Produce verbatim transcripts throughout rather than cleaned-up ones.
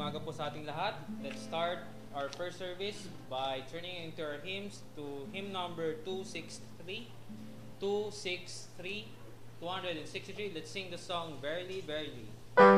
umaga po sa ating lahat. Let's start our first service by turning into our hymns to hymn number two sixty-three. two sixty-three, two sixty-three. Let's sing the song, Verily, Verily.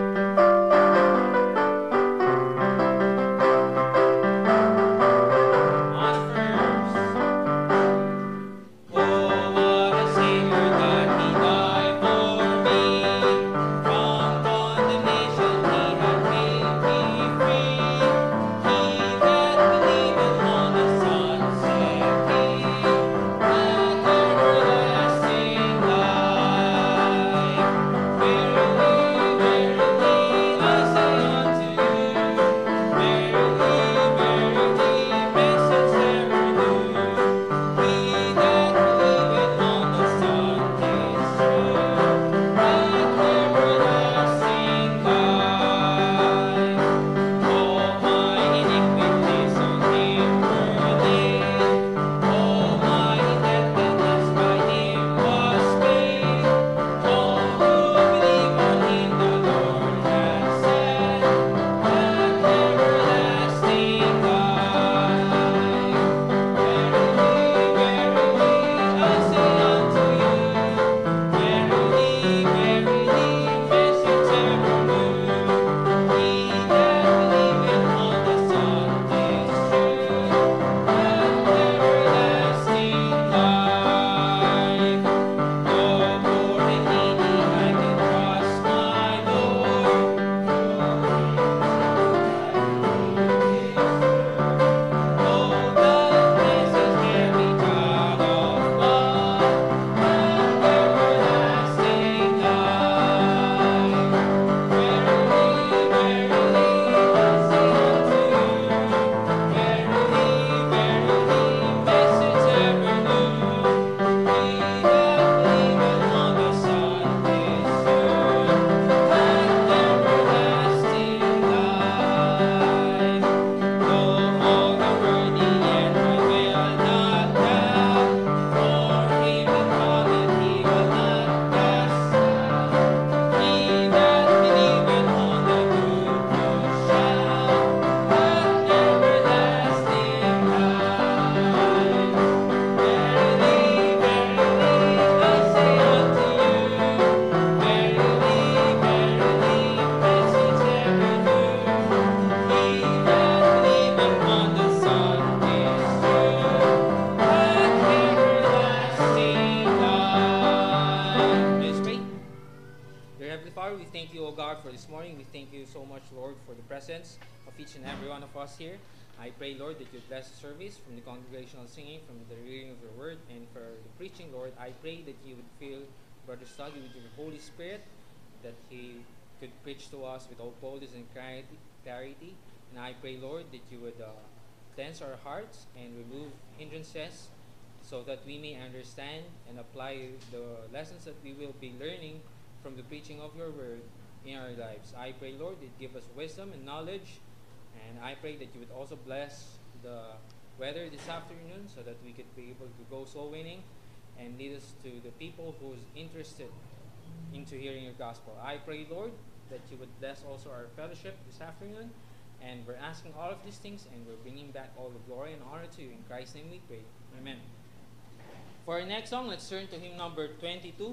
Of each and every one of us here. I pray, Lord, that you bless the service from the congregational singing, from the reading of your word, and for the preaching, Lord. I pray that you would fill Brother Study with your Holy Spirit, that he could preach to us with all boldness and clarity. And I pray, Lord, that you would uh, cleanse our hearts and remove hindrances so that we may understand and apply the lessons that we will be learning from the preaching of your word in our lives. I pray, Lord, that you give us wisdom and knowledge. And I pray that you would also bless the weather this afternoon so that we could be able to go soul winning and lead us to the people who's interested into hearing your gospel. I pray, Lord, that you would bless also our fellowship this afternoon. And we're asking all of these things, and we're bringing back all the glory and honor to you. In Christ's name we pray. Amen. For our next song, let's turn to hymn number twenty-two.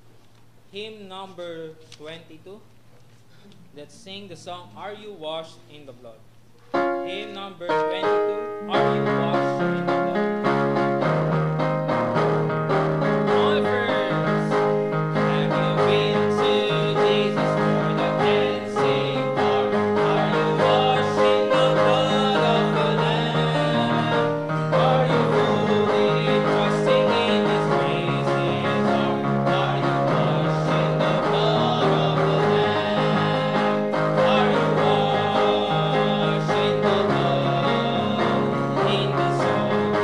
Hymn number twenty-two. Let's sing the song, Are You Washed in the Blood? Hymn number twenty-two, Are You Washed in the Blood? All friends, have you been to Jesus for the cleansing part? Are you washed in the blood of the Lamb? Are you fully trusting in His grace, His arm? Are you washed in the blood of the Lamb? Are you washed in the blood, in the soul?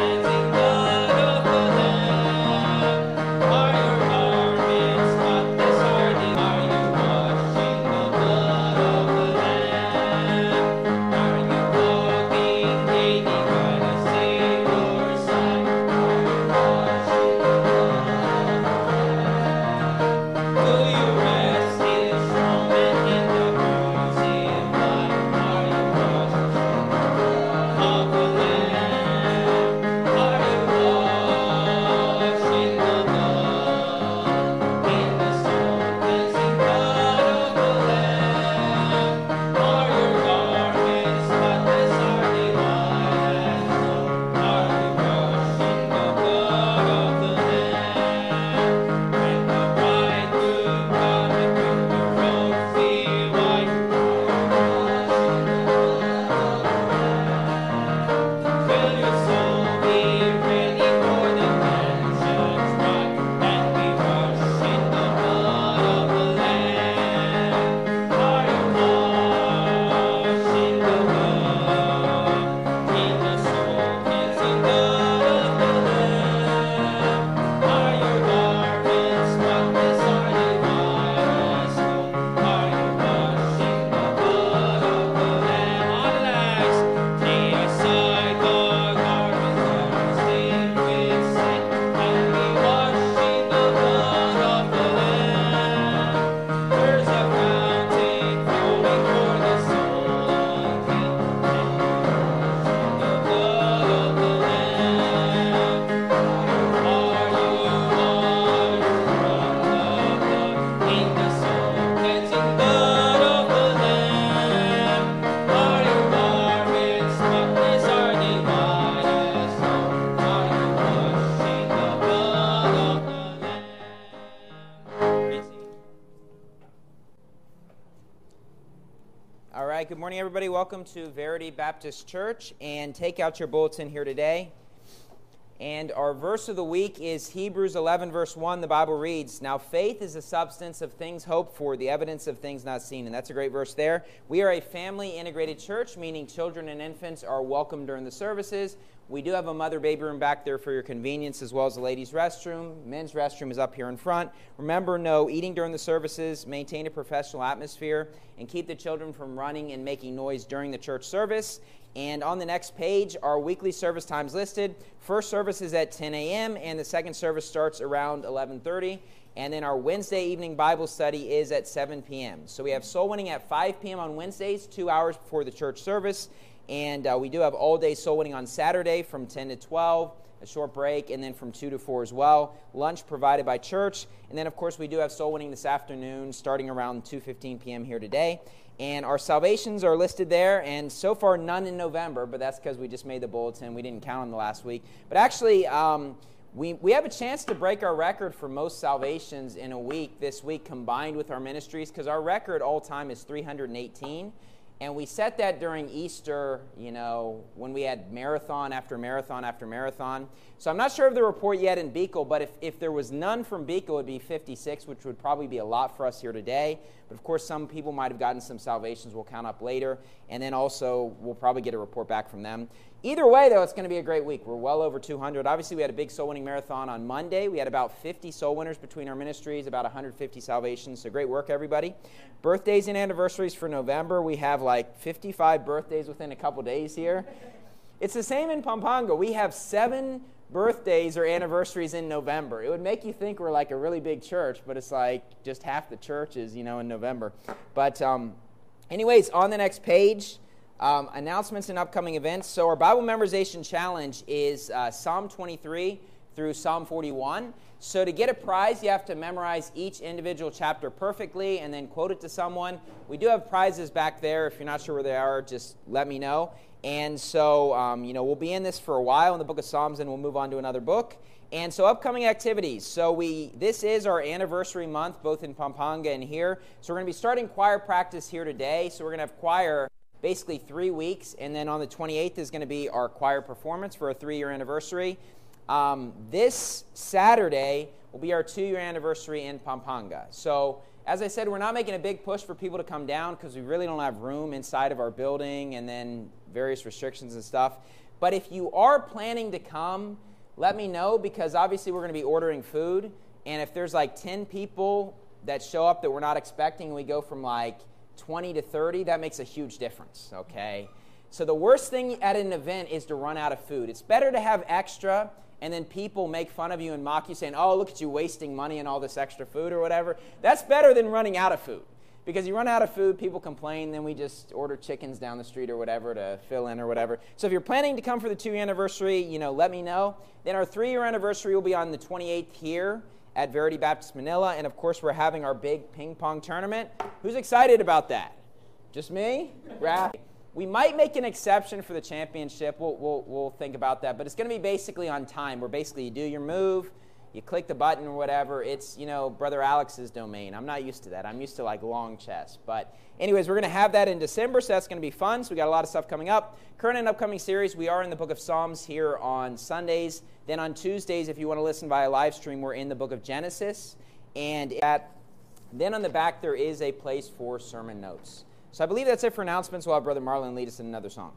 right, good morning, everybody. Welcome to Verity Baptist Church, and take out your bulletin here today. And our verse of the week is Hebrews eleven, verse one. The Bible reads, "Now faith is the substance of things hoped for, the evidence of things not seen." And that's a great verse there. We are a family-integrated church, meaning children and infants are welcome during the services. We do have a mother-baby room back there for your convenience, as well as the ladies' restroom. Men's restroom is up here in front. Remember, no eating during the services. Maintain a professional atmosphere, and keep the children from running and making noise during the church service. And on the next page, our weekly service times listed. First service is at ten a.m., and the second service starts around eleven thirty. And then our Wednesday evening Bible study is at seven p.m. So we have soul winning at five p.m. on Wednesdays, two hours before the church service. And uh, we do have all-day soul winning on Saturday from ten to twelve, a short break, and then from two to four as well. Lunch provided by church. And then, of course, we do have soul winning this afternoon starting around two fifteen p.m. here today. And our salvations are listed there, and so far none in November, but that's because we just made the bulletin. We didn't count them the last week. But actually, um, we, we have a chance to break our record for most salvations in a week this week combined with our ministries, because our record all time is three hundred eighteen. And we set that during Easter, you know, when we had marathon after marathon after marathon. So I'm not sure of the report yet in Beacle, but if, if there was none from Beacle, it would be fifty-six, which would probably be a lot for us here today. But of course, some people might have gotten some salvations we'll count up later. And then also, we'll probably get a report back from them. Either way, though, it's going to be a great week. We're well over two hundred. Obviously, we had a big soul-winning marathon on Monday. We had about fifty soul winners between our ministries, about one hundred fifty salvations. So great work, everybody. Birthdays and anniversaries for November. We have like fifty-five birthdays within a couple days here. It's the same in Pampanga. We have seven birthdays or anniversaries in November. It would make you think we're like a really big church, but it's like just half the church is, you know, in November. But um, anyways, on the next page, Um, announcements and upcoming events. So our Bible memorization challenge is uh, Psalm twenty-three through Psalm forty-one. So to get a prize, you have to memorize each individual chapter perfectly and then quote it to someone. We do have prizes back there. If you're not sure where they are, just let me know. And so, um, you know, we'll be in this for a while in the book of Psalms, and we'll move on to another book. And so upcoming activities. So we this is our anniversary month, both in Pampanga and here. So we're going to be starting choir practice here today. So we're going to have choir basically three weeks, and then on the twenty-eighth is going to be our choir performance for a three-year anniversary. Um, this Saturday will be our two-year anniversary in Pampanga. So, as I said, we're not making a big push for people to come down because we really don't have room inside of our building and then various restrictions and stuff. But if you are planning to come, let me know, because obviously we're going to be ordering food, and if there's like ten people that show up that we're not expecting, and we go from like twenty to thirty, that makes a huge difference, okay? So the worst thing at an event is to run out of food. It's better to have extra, and then people make fun of you and mock you, saying, oh, look at you wasting money on all this extra food or whatever. That's better than running out of food, because you run out of food, people complain, then we just order chickens down the street or whatever to fill in or whatever. So if you're planning to come for the two-year anniversary, you know, let me know. Then our three-year anniversary will be on the twenty-eighth here at Verity Baptist Manila, and of course we're having our big ping pong tournament. Who's excited about that? Just me? Raph? We might make an exception for the championship. We'll, we'll, we'll think about that, but it's going to be basically on time, where basically you do your move, you click the button or whatever. It's, you know, Brother Alex's domain. I'm not used to that. I'm used to like long chess. But anyways, we're going to have that in December, so that's going to be fun. So we got a lot of stuff coming up. Current and upcoming series, we are in the book of Psalms here on Sundays. Then on Tuesdays, if you want to listen via live stream, we're in the book of Genesis. And at, then on the back, there is a place for sermon notes. So I believe that's it for announcements. We'll have Brother Marlon lead us in another song.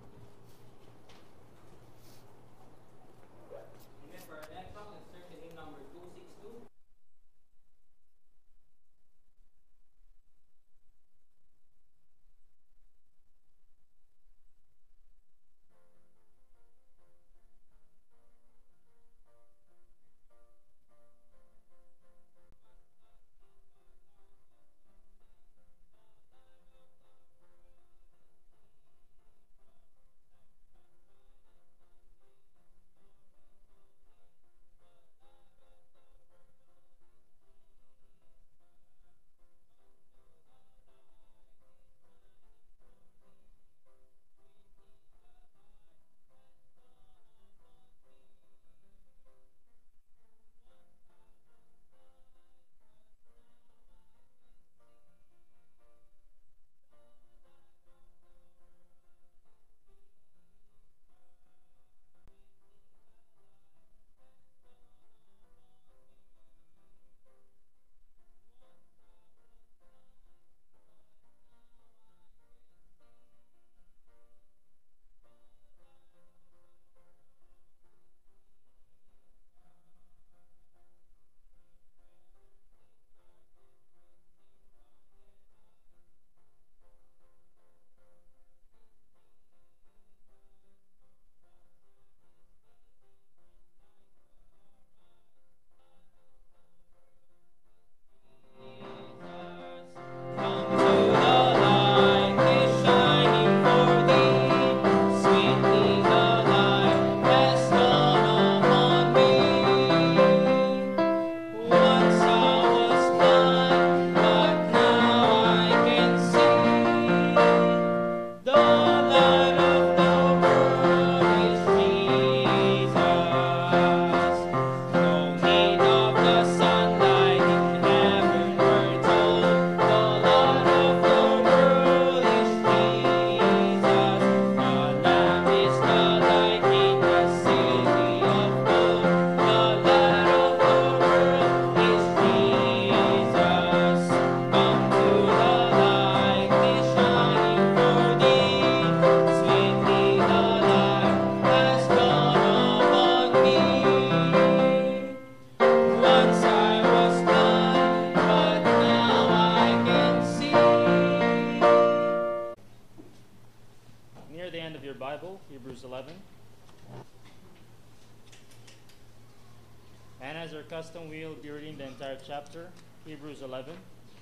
custom, we'll be reading the entire chapter, Hebrews eleven.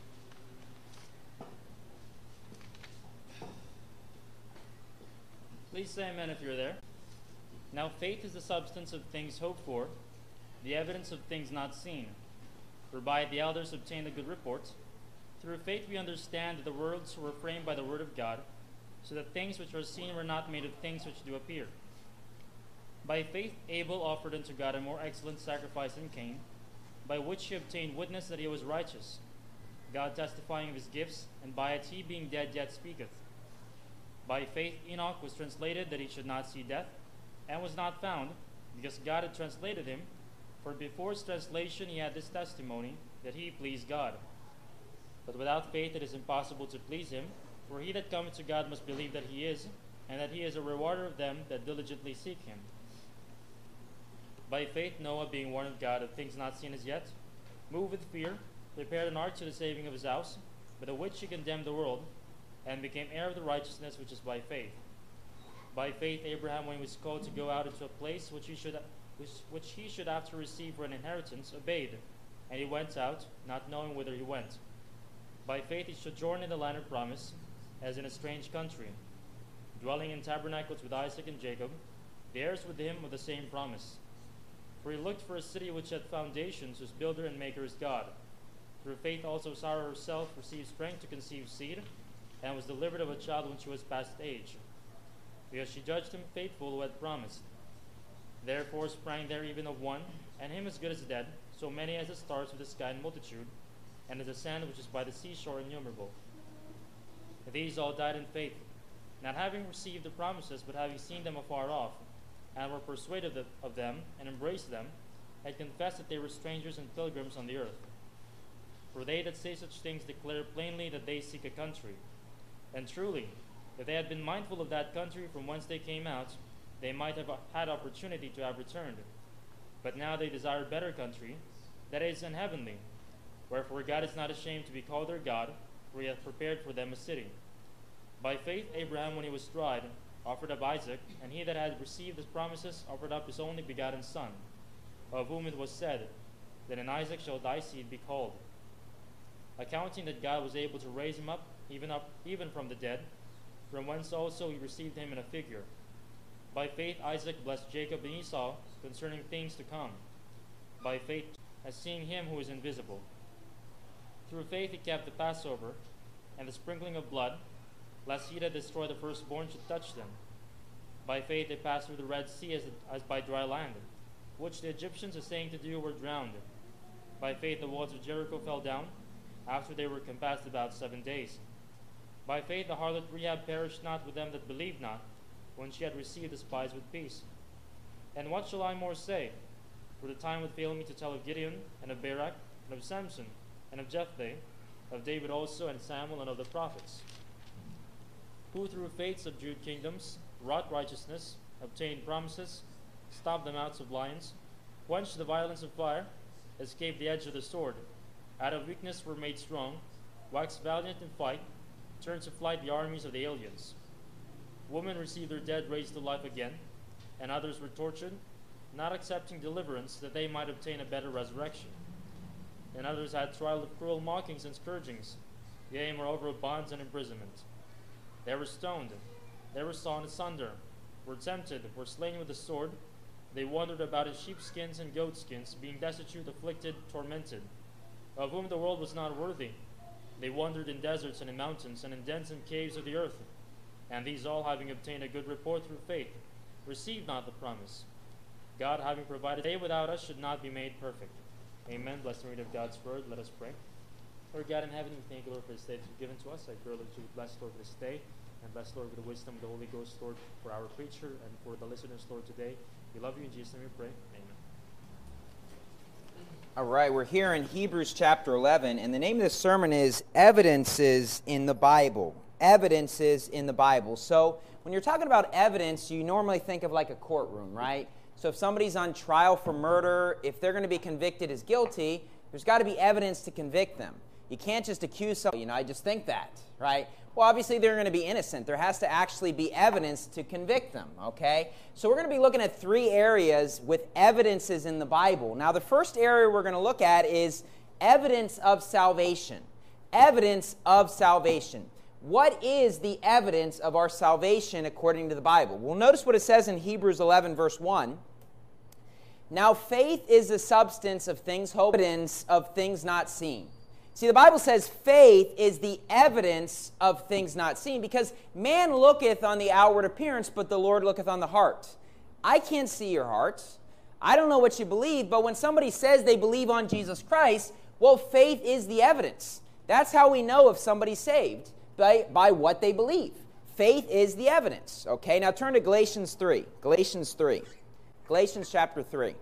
Please say amen if you're there. Now faith is the substance of things hoped for, the evidence of things not seen. Whereby the elders obtained a good report. Through faith we understand that the worlds were framed by the word of God, so that things which are seen were not made of things which do appear. By faith Abel offered unto God a more excellent sacrifice than Cain, by which he obtained witness that he was righteous, God testifying of his gifts, and by it he being dead yet speaketh. By faith Enoch was translated that he should not see death, and was not found, because God had translated him, for before his translation he had this testimony, that he pleased God. But without faith it is impossible to please him, for he that cometh to God must believe that he is, and that he is a rewarder of them that diligently seek him. By faith Noah, being warned of God of things not seen as yet, moved with fear, prepared an ark to the saving of his house, by the which he condemned the world, and became heir of the righteousness which is by faith. By faith Abraham, when he was called to go out into a place which he should which, which he should after receive for an inheritance, obeyed, and he went out, not knowing whither he went. By faith he sojourned in the land of promise, as in a strange country, dwelling in tabernacles with Isaac and Jacob, the heirs with him of the same promise. For he looked for a city which had foundations, whose builder and maker is God. Through faith also Sarah herself received strength to conceive seed, and was delivered of a child when she was past age, because she judged him faithful who had promised. Therefore sprang there even of one, and him as good as dead, so many as the stars of the sky in multitude, and as the sand which is by the seashore innumerable. These all died in faith, not having received the promises, but having seen them afar off, and were persuaded of them, and embraced them, and confessed that they were strangers and pilgrims on the earth. For they that say such things declare plainly that they seek a country. And truly, if they had been mindful of that country from whence they came out, they might have had opportunity to have returned. But now they desire a better country, that is, an heavenly. Wherefore God is not ashamed to be called their God, for he hath prepared for them a city. By faith Abraham, when he was tried, offered up Isaac, and he that had received his promises offered up his only begotten son, of whom it was said, that in Isaac shall thy seed be called. Accounting that God was able to raise him up, even up, even from the dead, from whence also he received him in a figure. By faith Isaac blessed Jacob and Esau concerning things to come. By faith, as seeing him who is invisible. Through faith he kept the Passover, and the sprinkling of blood, lest he that destroy the firstborn should touch them. By faith they passed through the Red Sea as, as by dry land, which the Egyptians essaying to do were drowned. By faith the walls of Jericho fell down, after they were compassed about seven days. By faith the harlot Rahab perished not with them that believed not, when she had received the spies with peace. And what shall I more say? For the time would fail me to tell of Gideon, and of Barak, and of Samson, and of Jephthah, of David also, and Samuel, and of the prophets, who through faith subdued kingdoms, wrought righteousness, obtained promises, stopped the mouths of lions, quenched the violence of fire, escaped the edge of the sword, out of weakness were made strong, waxed valiant in fight, turned to flight the armies of the aliens. Women received their dead raised to life again, and others were tortured, not accepting deliverance, that they might obtain a better resurrection. And others had trial of cruel mockings and scourgings, yea, moreover of bonds and imprisonment. They were stoned, they were sawn asunder, were tempted, were slain with the sword. They wandered about in sheepskins and goatskins, being destitute, afflicted, tormented, of whom the world was not worthy. They wandered in deserts and in mountains, and in dens and caves of the earth. And these all, having obtained a good report through faith, received not the promise, God having provided they without us should not be made perfect. Amen. Bless the reading of God's word. Let us pray. Lord God in heaven, we thank you, Lord, for this day that you've given to us. I pray, Lord, that you would bless, Lord, this day, and bless, Lord, with the wisdom of the Holy Ghost, Lord, for our preacher and for the listeners, Lord, today. We love you. In Jesus' name we pray. Amen. All right, we're here in Hebrews chapter eleven, and the name of this sermon is Evidences in the Bible. Evidences in the Bible. So when you're talking about evidence, you normally think of like a courtroom, right? So if somebody's on trial for murder, if they're going to be convicted as guilty, there's got to be evidence to convict them. You can't just accuse somebody, you know, I just think that, right? Well, obviously they're going to be innocent. There has to actually be evidence to convict them, okay? So we're going to be looking at three areas with evidences in the Bible. Now, the first area we're going to look at is evidence of salvation. Evidence of salvation. What is the evidence of our salvation according to the Bible? Well, notice what it says in Hebrews eleven, verse one. Now, faith is the substance of things hoped, evidence of things not seen. See, the Bible says faith is the evidence of things not seen, because man looketh on the outward appearance, but the Lord looketh on the heart. I can't see your heart. I don't know what you believe, but when somebody says they believe on Jesus Christ, well, faith is the evidence. That's how we know if somebody's saved, by, by what they believe. Faith is the evidence. Okay, now turn to Galatians three. Galatians three. Galatians chapter three.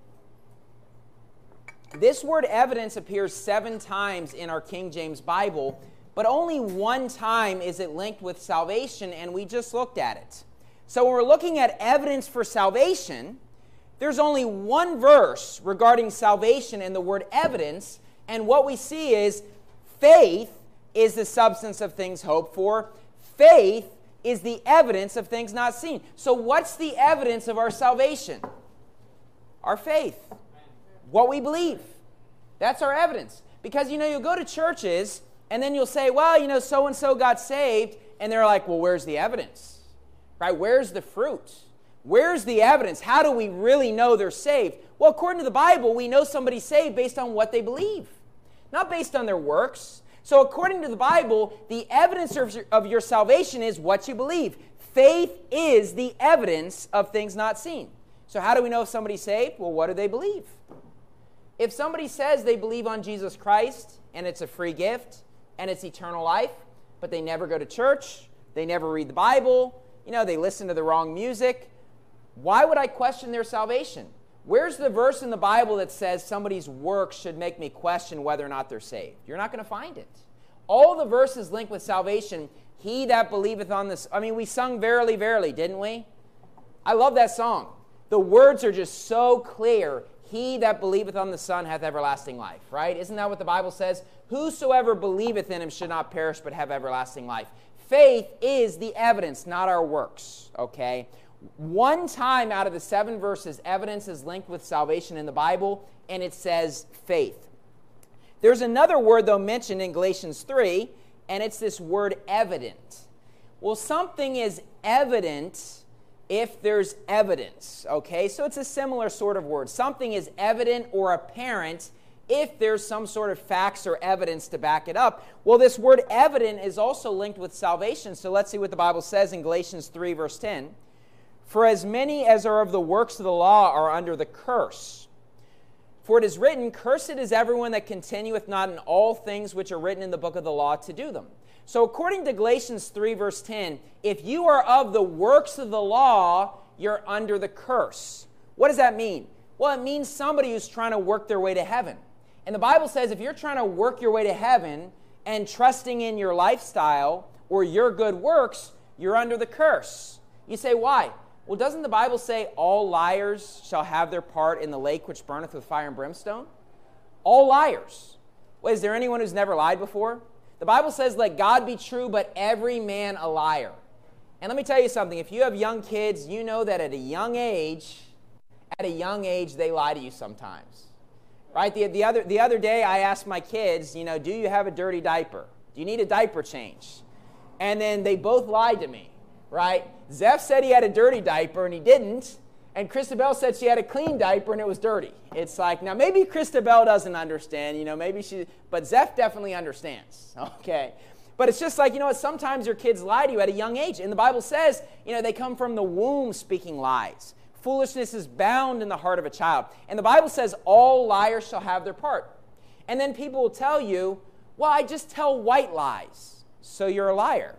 This word evidence appears seven times in our King James Bible, but only one time is it linked with salvation, and we just looked at it. So when we're looking at evidence for salvation, there's only one verse regarding salvation and the word evidence, and what we see is faith is the substance of things hoped for. Faith is the evidence of things not seen. So what's the evidence of our salvation? Our faith. What we believe. That's our evidence. Because, you know, you'll go to churches, and then you'll say, well, you know, so-and-so got saved, and they're like, well, where's the evidence? Right? Where's the fruit? Where's the evidence? How do we really know they're saved? Well, according to the Bible, we know somebody's saved based on what they believe, not based on their works. So according to the Bible, the evidence of your, of your salvation is what you believe. Faith is the evidence of things not seen. So how do we know if somebody's saved? Well, what do they believe? If somebody says they believe on Jesus Christ, and it's a free gift, and it's eternal life, but they never go to church, they never read the Bible, you know, they listen to the wrong music, why would I question their salvation? Where's the verse in the Bible that says somebody's works should make me question whether or not they're saved? You're not going to find it. All the verses linked with salvation, he that believeth on this, I mean, we sung Verily, Verily, didn't we? I love that song. The words are just so clear. He that believeth on the Son hath everlasting life, right? Isn't that what the Bible says? Whosoever believeth in him should not perish but have everlasting life. Faith is the evidence, not our works, okay? One time out of the seven verses, evidence is linked with salvation in the Bible, and it says faith. There's another word, though, mentioned in Galatians three, and it's this word evident. Well, something is evident if there's evidence, okay? So it's a similar sort of word. Something is evident or apparent if there's some sort of facts or evidence to back it up. Well, this word evident is also linked with salvation. So let's see what the Bible says in Galatians three, verse ten. For as many as are of the works of the law are under the curse. For it is written, cursed is everyone that continueth not in all things which are written in the book of the law to do them. So according to Galatians three, verse ten, if you are of the works of the law, you're under the curse. What does that mean? Well, it means somebody who's trying to work their way to heaven. And the Bible says if you're trying to work your way to heaven and trusting in your lifestyle or your good works, you're under the curse. You say, why? Well, doesn't the Bible say all liars shall have their part in the lake which burneth with fire and brimstone? All liars. Well, is there anyone who's never lied before? The Bible says, let God be true, but every man a liar. And let me tell you something. If you have young kids, you know that at a young age, at a young age, they lie to you sometimes. Right? The, the, other, the other day, I asked my kids, you know, do you have a dirty diaper? Do you need a diaper change? And then they both lied to me. Right? Zeph said he had a dirty diaper, and he didn't. And Christabel said she had a clean diaper, and it was dirty. It's like, now maybe Christabel doesn't understand, you know, maybe she, but Zeph definitely understands, okay? But it's just like, you know what, sometimes your kids lie to you at a young age. And the Bible says, you know, they come from the womb speaking lies. Foolishness is bound in the heart of a child. And the Bible says all liars shall have their part. And then people will tell you, well, I just tell white lies, so you're a liar.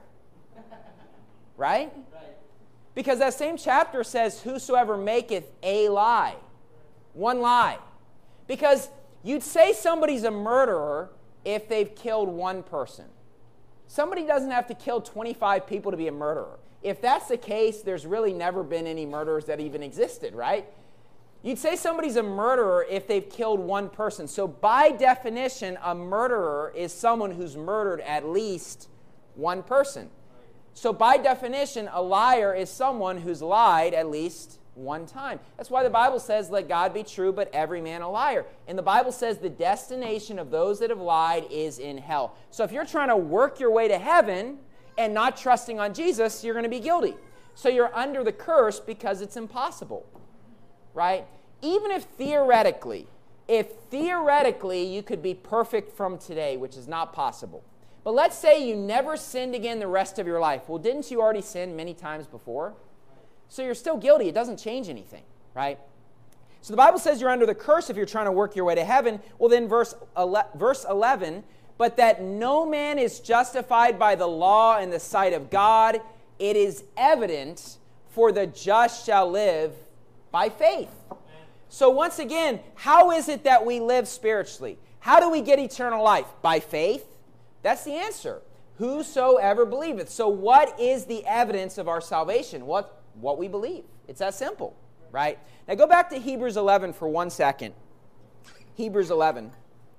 Right? Right? Because that same chapter says, whosoever maketh a lie. One lie. Because you'd say somebody's a murderer if they've killed one person. Somebody doesn't have to kill twenty-five people to be a murderer. If that's the case, there's really never been any murderers that even existed, right? You'd say somebody's a murderer if they've killed one person. So by definition, a murderer is someone who's murdered at least one person. So by definition, a liar is someone who's lied at least one time. That's why the Bible says, let God be true, but every man a liar. And the Bible says the destination of those that have lied is in hell. So if you're trying to work your way to heaven and not trusting on Jesus, you're going to be guilty. So you're under the curse because it's impossible, right? Even if theoretically, if theoretically you could be perfect from today, which is not possible, but let's say you never sinned again the rest of your life. Well, didn't you already sin many times before? So you're still guilty. It doesn't change anything, right? So the Bible says you're under the curse if you're trying to work your way to heaven. Well, then verse eleven, but that no man is justified by the law in the sight of God, it is evident, for the just shall live by faith. So once again, how is it that we live spiritually? How do we get eternal life? By faith? That's the answer. Whosoever believeth. So what is the evidence of our salvation? What, what we believe. It's that simple, right? Now go back to Hebrews eleven for one second. Hebrews eleven.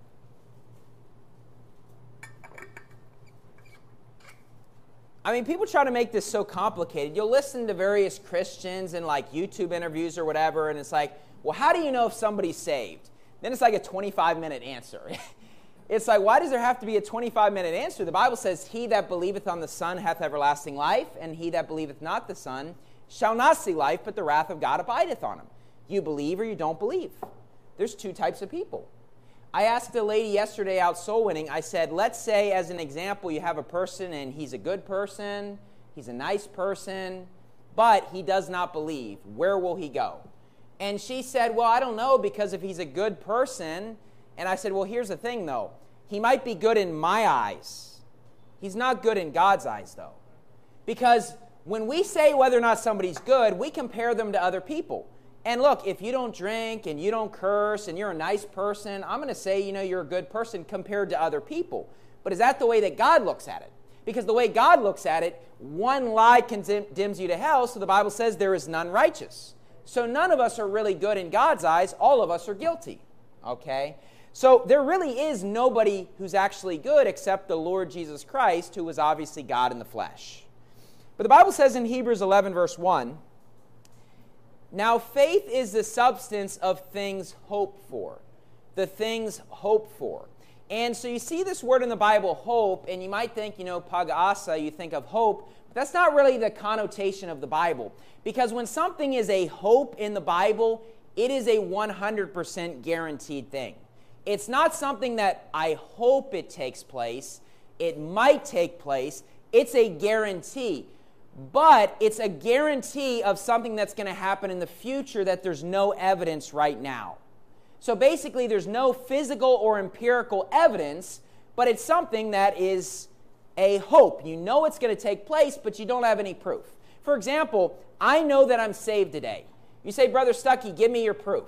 I mean, people try to make this so complicated. You'll listen to various Christians in like YouTube interviews or whatever, and it's like, well, how do you know if somebody's saved? Then it's like a twenty-five minute answer. It's like, why does there have to be a twenty-five minute answer? The Bible says, he that believeth on the Son hath everlasting life, and he that believeth not the Son shall not see life, but the wrath of God abideth on him. You believe or you don't believe. There's two types of people. I asked a lady yesterday out soul winning, I said, let's say as an example you have a person and he's a good person, he's a nice person, but he does not believe. Where will he go? And she said, well, I don't know, because if he's a good person, and I said, well, here's the thing, though. He might be good in my eyes. He's not good in God's eyes, though. Because when we say whether or not somebody's good, we compare them to other people. And look, if you don't drink and you don't curse and you're a nice person, I'm going to say, you know, you're a good person compared to other people. But is that the way that God looks at it? Because the way God looks at it, one lie condemns you to hell, so the Bible says there is none righteous. So none of us are really good in God's eyes. All of us are guilty. Okay? So there really is nobody who's actually good except the Lord Jesus Christ, who was obviously God in the flesh. But the Bible says in Hebrews eleven, verse one, now faith is the substance of things hoped for. The things hoped for. And so you see this word in the Bible, hope, and you might think, you know, pag-asa, you think of hope, but that's not really the connotation of the Bible. Because when something is a hope in the Bible, it is a one hundred percent guaranteed thing. It's not something that I hope it takes place. It might take place. It's a guarantee. But it's a guarantee of something that's going to happen in the future that there's no evidence right now. So basically, there's no physical or empirical evidence, but it's something that is a hope. You know it's going to take place, but you don't have any proof. For example, I know that I'm saved today. You say, Brother Stuckey, give me your proof.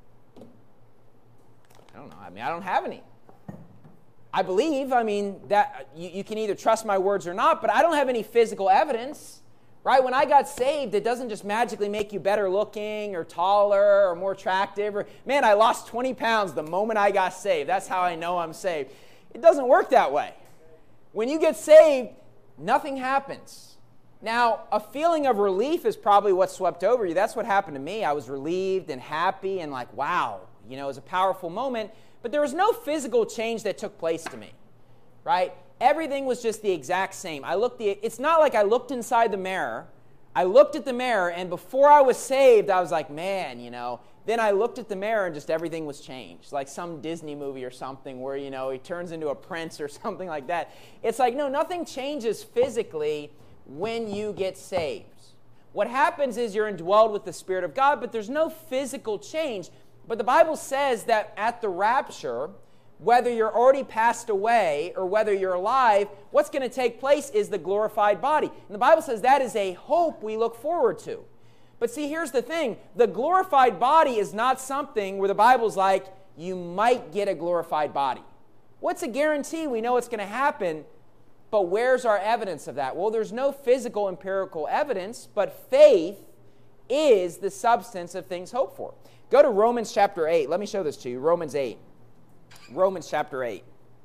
I don't know. I mean, I don't have any. I believe, I mean, that you, you can either trust my words or not, but I don't have any physical evidence, right? When I got saved, it doesn't just magically make you better looking or taller or more attractive. Or, man, I lost twenty pounds the moment I got saved. That's how I know I'm saved. It doesn't work that way. When you get saved, nothing happens. Now, a feeling of relief is probably what swept over you. That's what happened to me. I was relieved and happy and like, wow, you know, it was a powerful moment. But there was no physical change that took place to me, right? Everything was just the exact same. I looked. The, it's not like I looked inside the mirror. I looked at the mirror, and before I was saved, I was like, man, you know. Then I looked at the mirror, and just everything was changed. Like some Disney movie or something where, you know, he turns into a prince or something like that. It's like, no, nothing changes physically when you get saved. What happens is you're indwelled with the Spirit of God, but there's no physical change. But the Bible says that at the rapture, whether you're already passed away or whether you're alive, what's going to take place is the glorified body. And the Bible says that is a hope we look forward to. But see, here's the thing. The glorified body is not something where the Bible's like, you might get a glorified body. What's a guarantee? We know it's going to happen, but where's our evidence of that? Well, there's no physical empirical evidence, but faith is the substance of things hoped for. Go to Romans chapter eight. Let me show this to you. Romans eight. Romans chapter eight.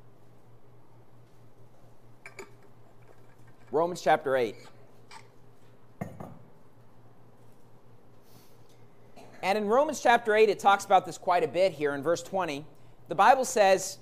Romans chapter eight. And in Romans chapter eight, it talks about this quite a bit here in verse twenty. The Bible says,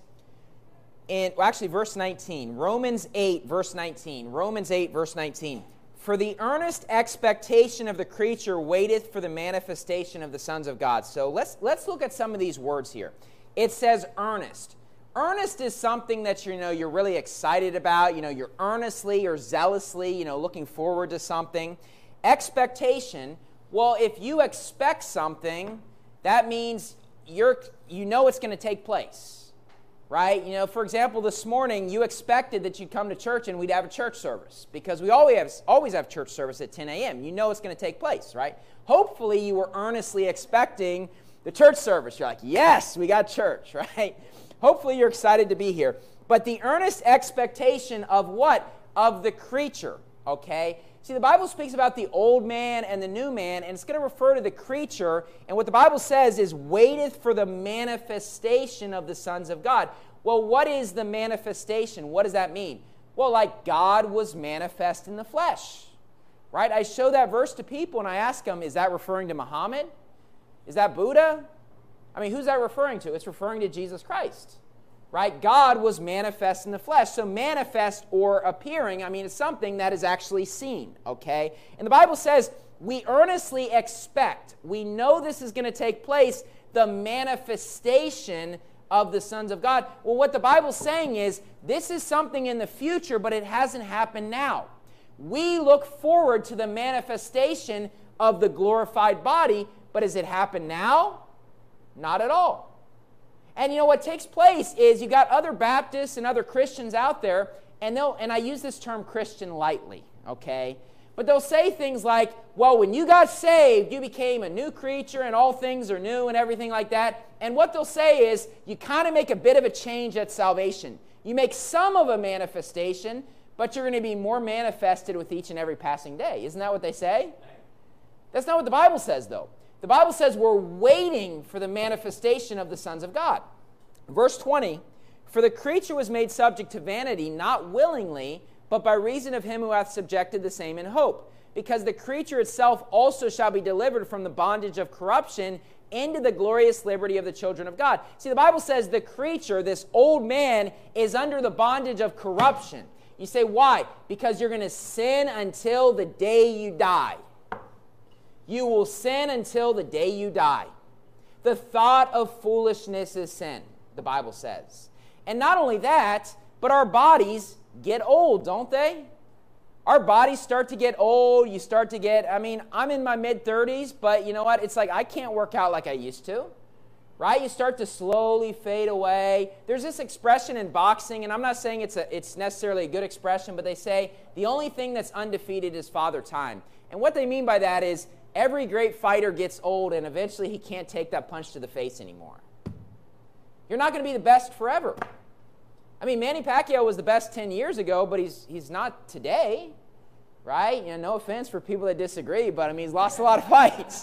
in well, actually verse nineteen, Romans eight, verse nineteen. Romans eight, verse nineteen. For the earnest expectation of the creature waiteth for the manifestation of the sons of God. So let's, let's look at some of these words here. It says earnest. Earnest is something that you know you're really excited about. You know, you're earnestly or zealously, you know, looking forward to something. Expectation. Well, if you expect something, that means you're you know it's going to take place, right? You know, for example, this morning you expected that you'd come to church and we'd have a church service because we always have always have church service at ten a.m. You know it's going to take place, right? Hopefully you were earnestly expecting the church service. You're like, yes, we got church, right? Hopefully you're excited to be here. But the earnest expectation of what? Of the creature, okay? See, the Bible speaks about the old man and the new man, and it's going to refer to the creature. And what the Bible says is, waiteth for the manifestation of the sons of God. Well, what is the manifestation? What does that mean? Well, like God was manifest in the flesh, right? I show that verse to people, and I ask them, is that referring to Muhammad? Is that Buddha? I mean, who's that referring to? It's referring to Jesus Christ, right? God was manifest in the flesh. So manifest or appearing, I mean, it's something that is actually seen, okay? And the Bible says we earnestly expect, we know this is going to take place, the manifestation of the sons of God. Well, what the Bible's saying is this is something in the future, but it hasn't happened now. We look forward to the manifestation of the glorified body, but has it happened now? Not at all. And you know what takes place is you got other Baptists and other Christians out there, and they'll and I use this term Christian lightly, okay? But they'll say things like, well, when you got saved, you became a new creature and all things are new and everything like that. And what they'll say is you kind of make a bit of a change at salvation. You make some of a manifestation, but you're going to be more manifested with each and every passing day. Isn't that what they say? That's not what the Bible says, though. The Bible says we're waiting for the manifestation of the sons of God. Verse twenty, for the creature was made subject to vanity, not willingly, but by reason of him who hath subjected the same in hope. Because the creature itself also shall be delivered from the bondage of corruption into the glorious liberty of the children of God. See, the Bible says the creature, this old man, is under the bondage of corruption. You say, why? Because you're going to sin until the day you die. You will sin until the day you die. The thought of foolishness is sin, the Bible says. And not only that, but our bodies get old, don't they? Our bodies start to get old. You start to get, I mean, I'm in my mid-thirties, but you know what? It's like I can't work out like I used to, right? You start to slowly fade away. There's this expression in boxing, and I'm not saying it's a, it's necessarily a good expression, but they say the only thing that's undefeated is Father Time. And what they mean by that is every great fighter gets old, and eventually he can't take that punch to the face anymore. You're not going to be the best forever. I mean, Manny Pacquiao was the best ten years ago, but he's he's not today, right? You know, no offense for people that disagree, but I mean, he's lost a lot of fights,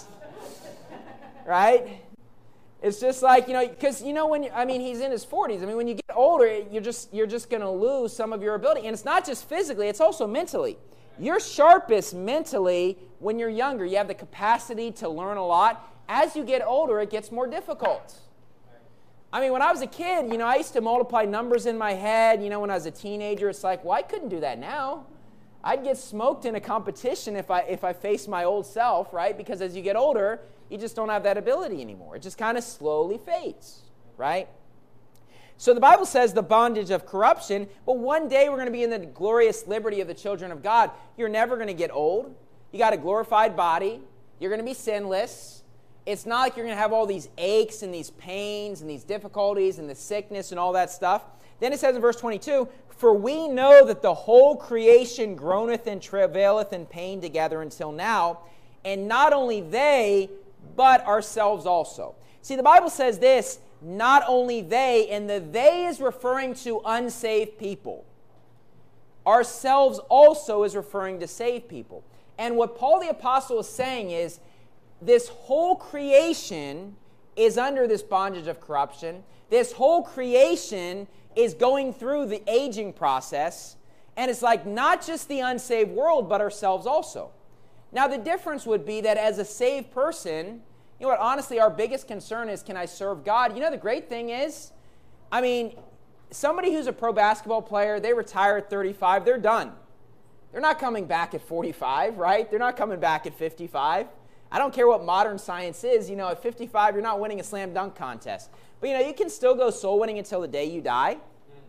right? It's just like, you know, because, you know, when you, I mean, he's in his forties. I mean, when you get older, you're just you're just going to lose some of your ability. And it's not just physically, it's also mentally. You're sharpest mentally when you're younger. You have the capacity to learn a lot. As you get older, it gets more difficult. I mean, when I was a kid, you know, I used to multiply numbers in my head. You know, when I was a teenager, it's like, well, I couldn't do that now. I'd get smoked in a competition if I if I faced my old self, right? Because as you get older, you just don't have that ability anymore. It just kind of slowly fades, right? So the Bible says the bondage of corruption, but one day we're going to be in the glorious liberty of the children of God. You're never going to get old. You got a glorified body. You're going to be sinless. It's not like you're going to have all these aches and these pains and these difficulties and the sickness and all that stuff. Then it says in verse twenty-two, for we know that the whole creation groaneth and travaileth in pain together until now, and not only they, but ourselves also. See, the Bible says this, not only they, and the they is referring to unsaved people. Ourselves also is referring to saved people. And what Paul the Apostle is saying is, this whole creation is under this bondage of corruption. This whole creation is going through the aging process. And it's like not just the unsaved world, but ourselves also. Now, the difference would be that as a saved person, you know what, honestly, our biggest concern is, can I serve God? You know, the great thing is, I mean, somebody who's a pro basketball player, they retire at thirty-five, they're done. They're not coming back at forty-five, right? They're not coming back at fifty-five. I don't care what modern science is. You know, at fifty-five, you're not winning a slam dunk contest. But, you know, you can still go soul winning until the day you die.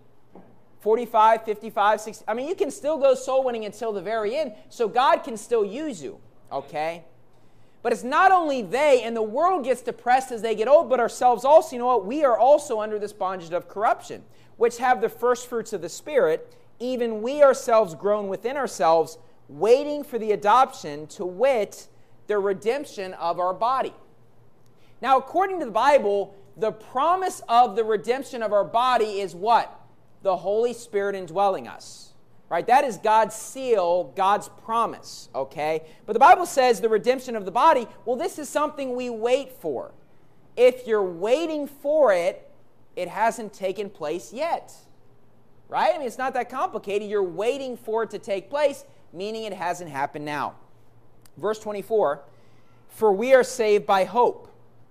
forty-five, fifty-five, sixty. I mean, you can still go soul winning until the very end. So God can still use you, okay? But it's not only they, and the world gets depressed as they get old, but ourselves also. You know what? We are also under this bondage of corruption, which have the first fruits of the Spirit, even we ourselves grown within ourselves, waiting for the adoption, to wit, the redemption of our body. Now, according to the Bible, the promise of the redemption of our body is what? The Holy Spirit indwelling us. Right? That is God's seal, God's promise, okay? But the Bible says the redemption of the body, well, this is something we wait for. If you're waiting for it, it hasn't taken place yet. Right? I mean, it's not that complicated. You're waiting for it to take place, meaning it hasn't happened now. Verse twenty-four, for we are saved by hope.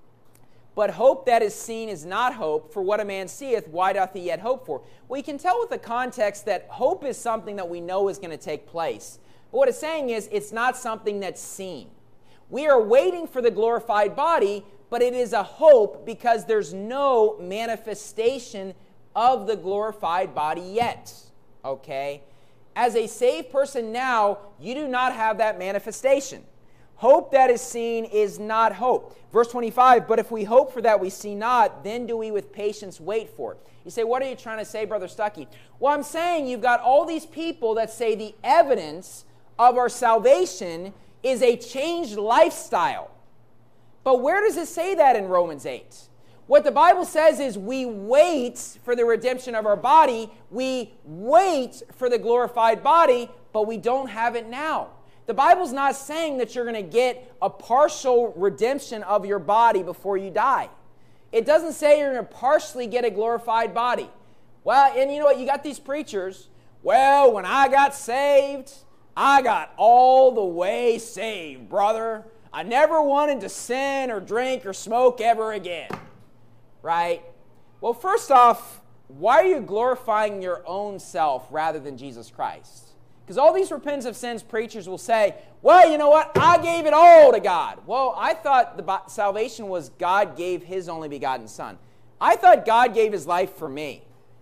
But hope that is seen is not hope, for what a man seeth, why doth he yet hope for? Well, you can tell with the context that hope is something that we know is going to take place. But what it's saying is it's not something that's seen. We are waiting for the glorified body, but it is a hope because there's no manifestation of the glorified body yet. Okay? As a saved person now, you do not have that manifestation. Hope that is seen is not hope. Verse twenty-five, but if we hope for that we see not, then do we with patience wait for it. You say, what are you trying to say, Brother Stuckey? Well, I'm saying you've got all these people that say the evidence of our salvation is a changed lifestyle. But where does it say that in Romans eight? What the Bible says is we wait for the redemption of our body, we wait for the glorified body, but we don't have it now. The Bible's not saying that you're going to get a partial redemption of your body before you die. It doesn't say you're going to partially get a glorified body. Well, and you know what? You got these preachers. Well, when I got saved, I got all the way saved, brother. I never wanted to sin or drink or smoke ever again. Right? Well, first off, why are you glorifying your own self rather than Jesus Christ? Because all these repentance of sins preachers will say, well, you know what? I gave it all to God. Well, I thought the salvation was God gave his only begotten Son. I thought God gave his life for me.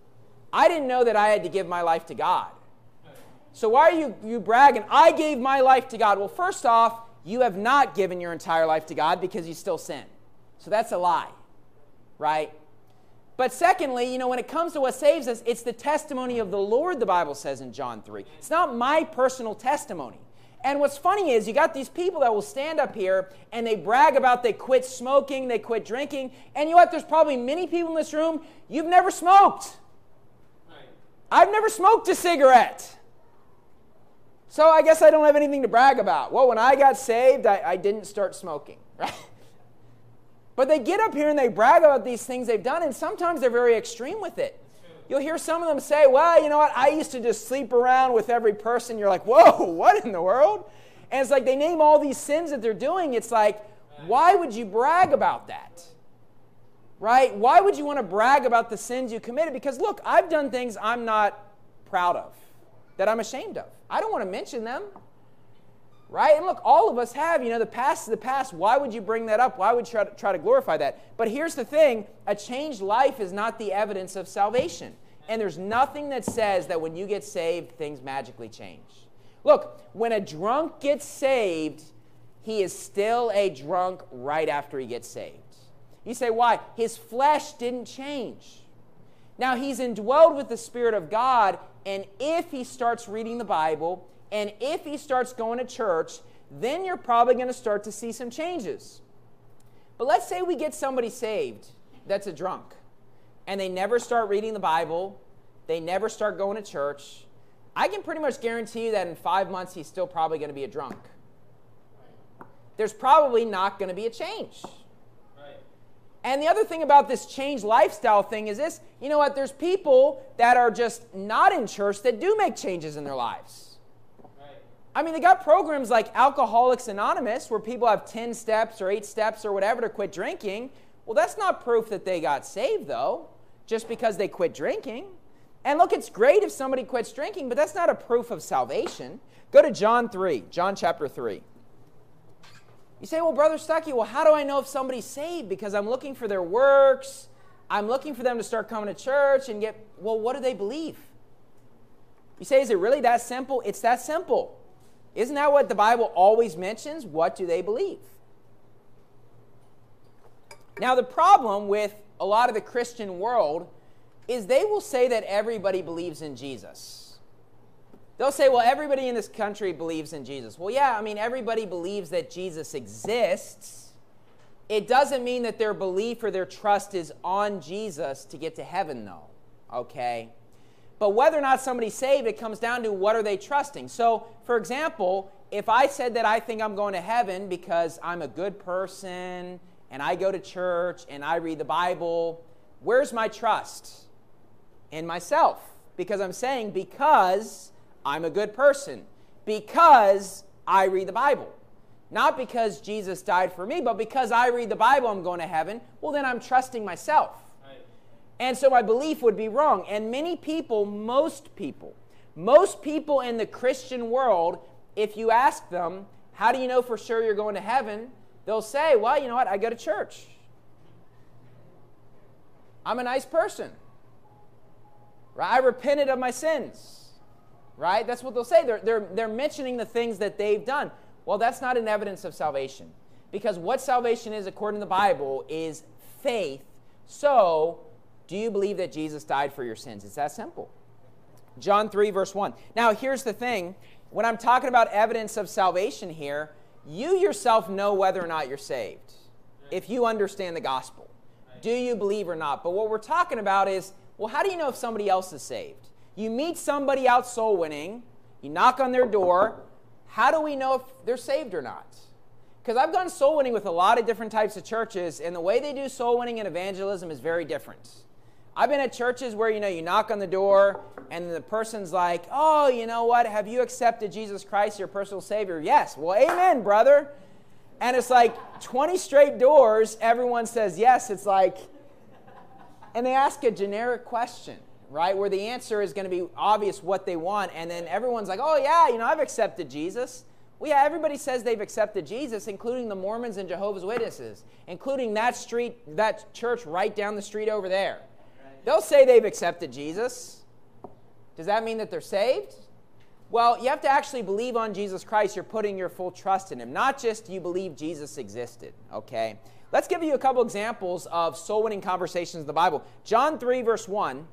I didn't know that I had to give my life to God. So why are you, you bragging, I gave my life to God? Well, first off, you have not given your entire life to God because you still sin. So that's a lie, right? But secondly, you know, when it comes to what saves us, it's the testimony of the Lord, the Bible says in John three. It's not my personal testimony. And what's funny is you got these people that will stand up here and they brag about they quit smoking, they quit drinking. And you know what? There's probably many people in this room, you've never smoked. Right. I've never smoked a cigarette. So I guess I don't have anything to brag about. Well, when I got saved, I, I didn't start smoking, right? But they get up here and they brag about these things they've done, and sometimes they're very extreme with it. You'll hear some of them say, well, you know what, I used to just sleep around with every person. You're like, whoa, what in the world? And it's like they name all these sins that they're doing. It's like, why would you brag about that? Right? Why would you want to brag about the sins you committed? Because look, I've done things I'm not proud of, that I'm ashamed of. I don't want to mention them. Right? And look, all of us have, you know, the past is the past. Why would you bring that up? Why would you try to, try to glorify that? But here's the thing. A changed life is not the evidence of salvation. And there's nothing that says that when you get saved, things magically change. Look, when a drunk gets saved, he is still a drunk right after he gets saved. You say, why? His flesh didn't change. Now, he's indwelled with the Spirit of God, and if he starts reading the Bible, and if he starts going to church, then you're probably going to start to see some changes. But let's say we get somebody saved that's a drunk, and they never start reading the Bible, they never start going to church. I can pretty much guarantee you that in five months he's still probably going to be a drunk. There's probably not going to be a change. Right. And the other thing about this changed lifestyle thing is this, you know what, there's people that are just not in church that do make changes in their lives. Right. I mean, they got programs like Alcoholics Anonymous where people have ten steps or eight steps or whatever to quit drinking. Well, that's not proof that they got saved, though, just because they quit drinking. And look, it's great if somebody quits drinking, but that's not a proof of salvation. Go to John three, John chapter three. You say, well, Brother Stuckey, well, how do I know if somebody's saved? Because I'm looking for their works. I'm looking for them to start coming to church and get, well, what do they believe? You say, is it really that simple? It's that simple. Isn't that what the Bible always mentions? What do they believe? Now, the problem with a lot of the Christian world is they will say that everybody believes in Jesus. They'll say, well, everybody in this country believes in Jesus. Well, yeah, I mean, everybody believes that Jesus exists. It doesn't mean that their belief or their trust is on Jesus to get to heaven, though, okay? But whether or not somebody's saved, it comes down to what are they trusting. So, for example, if I said that I think I'm going to heaven because I'm a good person and I go to church and I read the Bible, where's my trust? In myself. Because I'm saying because I'm a good person, because I read the Bible. Not because Jesus died for me, but because I read the Bible, I'm going to heaven. Well, then I'm trusting myself. Right. And so my belief would be wrong. And many people, most people, most people in the Christian world, if you ask them, how do you know for sure you're going to heaven? They'll say, well, you know what? I go to church. I'm a nice person. Right? I repented of my sins. Right? That's what they'll say. They're, they're, they're mentioning the things that they've done. Well, that's not an evidence of salvation. Because what salvation is, according to the Bible, is faith. So, do you believe that Jesus died for your sins? It's that simple. John three, verse one. Now, here's the thing. When I'm talking about evidence of salvation here, you yourself know whether or not you're saved. If you understand the gospel. Do you believe or not? But what we're talking about is, well, how do you know if somebody else is saved? You meet somebody out soul winning, you knock on their door. How do we know if they're saved or not? Because I've gone soul winning with a lot of different types of churches, and the way they do soul winning and evangelism is very different. I've been at churches where, you know, you knock on the door, and the person's like, oh, you know what, have you accepted Jesus Christ, your personal Savior? Yes. Well, amen, brother. And it's like twenty straight doors, everyone says yes. It's like, and they ask a generic question. Right, where the answer is going to be obvious what they want, and then everyone's like, oh, yeah, you know, I've accepted Jesus. Well, yeah, everybody says they've accepted Jesus, including the Mormons and Jehovah's Witnesses, including that street, that church right down the street over there. They'll say they've accepted Jesus. Does that mean that they're saved? Well, you have to actually believe on Jesus Christ. You're putting your full trust in him, not just you believe Jesus existed, okay? Let's give you a couple examples of soul-winning conversations in the Bible. John three, verse one.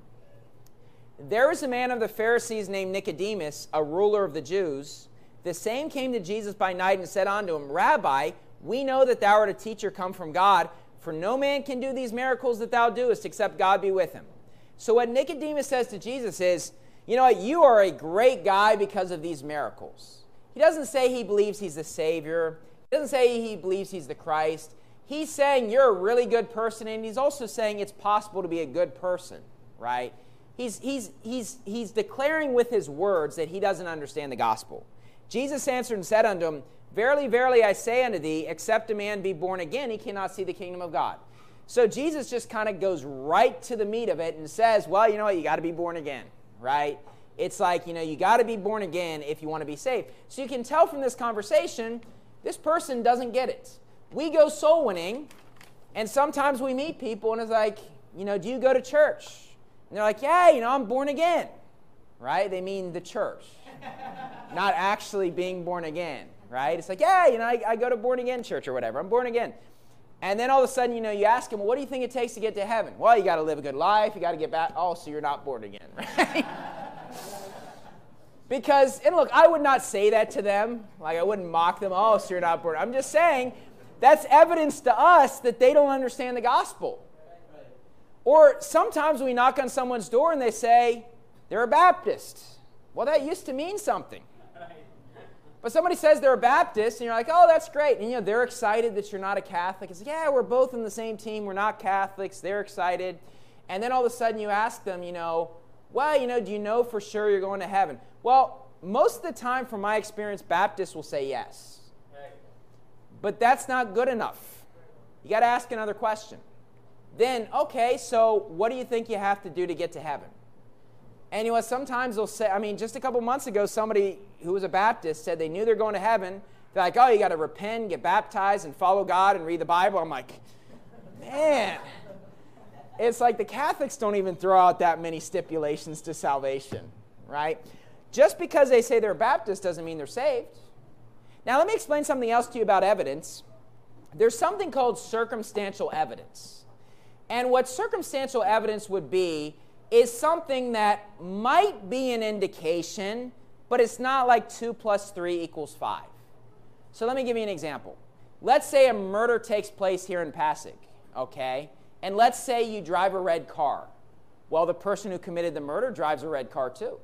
There was a man of the Pharisees named Nicodemus, a ruler of the Jews. The same came to Jesus by night and said unto him, Rabbi, we know that thou art a teacher come from God, for no man can do these miracles that thou doest, except God be with him. So what Nicodemus says to Jesus is, you know what, you are a great guy because of these miracles. He doesn't say he believes he's the Savior. He doesn't say he believes he's the Christ. He's saying you're a really good person, and he's also saying it's possible to be a good person, right? He's, he's, he's, he's declaring with his words that he doesn't understand the gospel. Jesus answered and said unto him, Verily, verily, I say unto thee, except a man be born again, he cannot see the kingdom of God. So Jesus just kind of goes right to the meat of it and says, well, you know what, you got to be born again, right? It's like, you know, you got to be born again if you want to be saved. So you can tell from this conversation, this person doesn't get it. We go soul winning, and sometimes we meet people, and it's like, you know, do you go to church? And they're like, yeah, you know, I'm born again, right? They mean the church, not actually being born again, right? It's like, yeah, you know, I, I go to born again church or whatever. I'm born again. And then all of a sudden, you know, you ask them, well, what do you think it takes to get to heaven? Well, you got to live a good life. You got to get back. Oh, so you're not born again, right? Because, and look, I would not say that to them. Like, I wouldn't mock them. Oh, so you're not born. I'm just saying that's evidence to us that they don't understand the gospel. Or sometimes we knock on someone's door and they say, they're a Baptist. Well, that used to mean something. But somebody says they're a Baptist, and you're like, oh, that's great. And, you know, they're excited that you're not a Catholic. It's, yeah, we're both in the same team. We're not Catholics. They're excited. And then all of a sudden you ask them, you know, well, you know, do you know for sure you're going to heaven? Well, most of the time, from my experience, Baptists will say yes. But that's not good enough. You got to ask another question. Then, okay, so what do you think you have to do to get to heaven? And you know what, sometimes they'll say, I mean, just a couple months ago, somebody who was a Baptist said they knew they're going to heaven. They're like, oh, you got to repent, get baptized, and follow God and read the Bible. I'm like, man. It's like the Catholics don't even throw out that many stipulations to salvation, right? Just because they say they're Baptist doesn't mean they're saved. Now, let me explain something else to you about evidence. There's something called circumstantial evidence. And what circumstantial evidence would be is something that might be an indication, but it's not like two plus three equals five. So let me give you an example. Let's say a murder takes place here in Passig, okay? And let's say you drive a red car. Well, the person who committed the murder drives a red car too.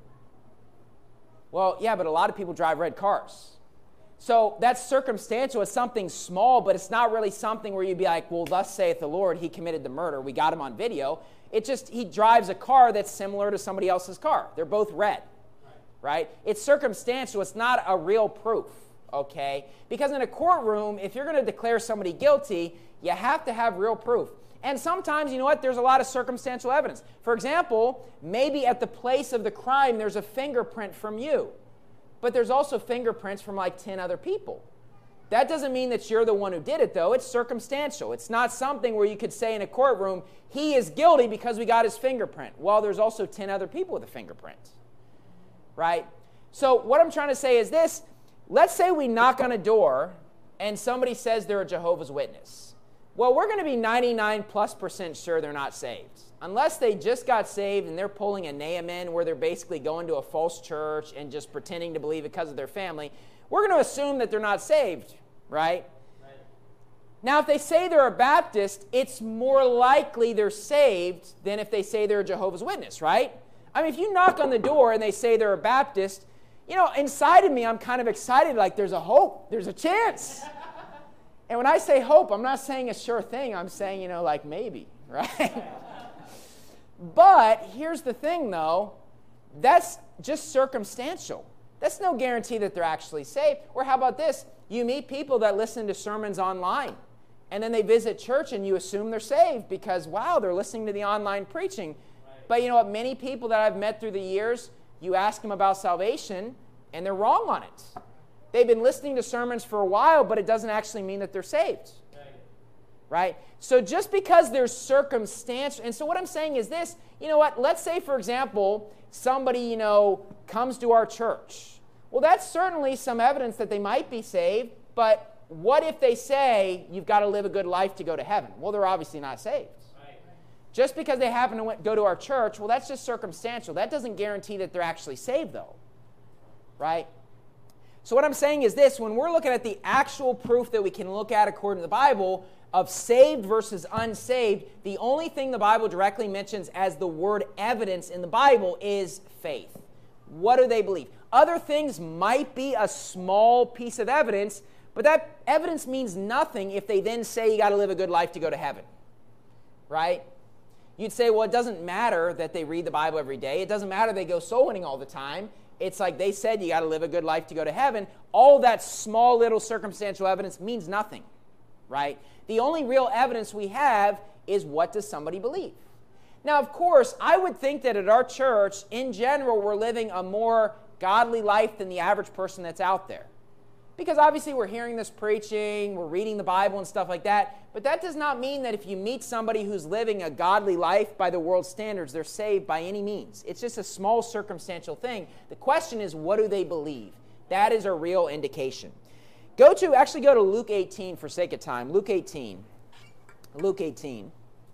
Well, yeah, but a lot of people drive red cars. So that's circumstantial. It's something small, but it's not really something where you'd be like, well, thus saith the Lord, he committed the murder. We got him on video. It just, he drives a car that's similar to somebody else's car. They're both red, right? It's circumstantial. It's not a real proof, okay? Because in a courtroom, if you're going to declare somebody guilty, you have to have real proof. And sometimes, you know what, there's a lot of circumstantial evidence. For example, maybe at the place of the crime, there's a fingerprint from you. But there's also fingerprints from like ten other people. That doesn't mean that you're the one who did it, though. It's circumstantial. It's not something where you could say in a courtroom, he is guilty because we got his fingerprint. Well, there's also ten other people with a fingerprint, right? So what I'm trying to say is this. Let's say we knock on a door and somebody says they're a Jehovah's Witness. Well, we're going to be ninety-nine plus percent sure they're not saved. Unless they just got saved and they're pulling a Naaman where they're basically going to a false church and just pretending to believe it because of their family, we're going to assume that they're not saved, right? Right? Now, if they say they're a Baptist, it's more likely they're saved than if they say they're a Jehovah's Witness, right? I mean, if you knock on the door and they say they're a Baptist, you know, inside of me, I'm kind of excited, like there's a hope, there's a chance. And when I say hope, I'm not saying a sure thing. I'm saying, you know, like maybe, right? But here's the thing, though. That's just circumstantial. That's no guarantee that they're actually saved. Or how about this? You meet people that listen to sermons online, and then they visit church, and you assume they're saved because, wow, they're listening to the online preaching. Right. But you know what? Many people that I've met through the years, you ask them about salvation, and they're wrong on it. They've been listening to sermons for a while, but it doesn't actually mean that they're saved. Right? So just because there's circumstantial, and so what I'm saying is this, you know what, let's say, for example, somebody, you know, comes to our church. Well, that's certainly some evidence that they might be saved, but what if they say you've got to live a good life to go to heaven? Well, they're obviously not saved. Right. Just because they happen to go to our church, well, that's just circumstantial. That doesn't guarantee that they're actually saved, though. Right? So what I'm saying is this, when we're looking at the actual proof that we can look at according to the Bible, of saved versus unsaved, the only thing the Bible directly mentions as the word evidence in the Bible is faith. What do they believe? Other things might be a small piece of evidence, but that evidence means nothing if they then say you got to live a good life to go to heaven. Right? You'd say, well, it doesn't matter that they read the Bible every day. It doesn't matter they go soul winning all the time. It's like they said you got to live a good life to go to heaven. All that small little circumstantial evidence means nothing. Right? The only real evidence we have is what does somebody believe. Now, of course, I would think that at our church, in general, we're living a more godly life than the average person that's out there. Because obviously we're hearing this preaching, we're reading the Bible and stuff like that, but that does not mean that if you meet somebody who's living a godly life by the world's standards, they're saved by any means. It's just a small circumstantial thing. The question is, what do they believe? That is a real indication. Go to, actually go to Luke eighteen for sake of time. Luke eighteen. Luke eighteen.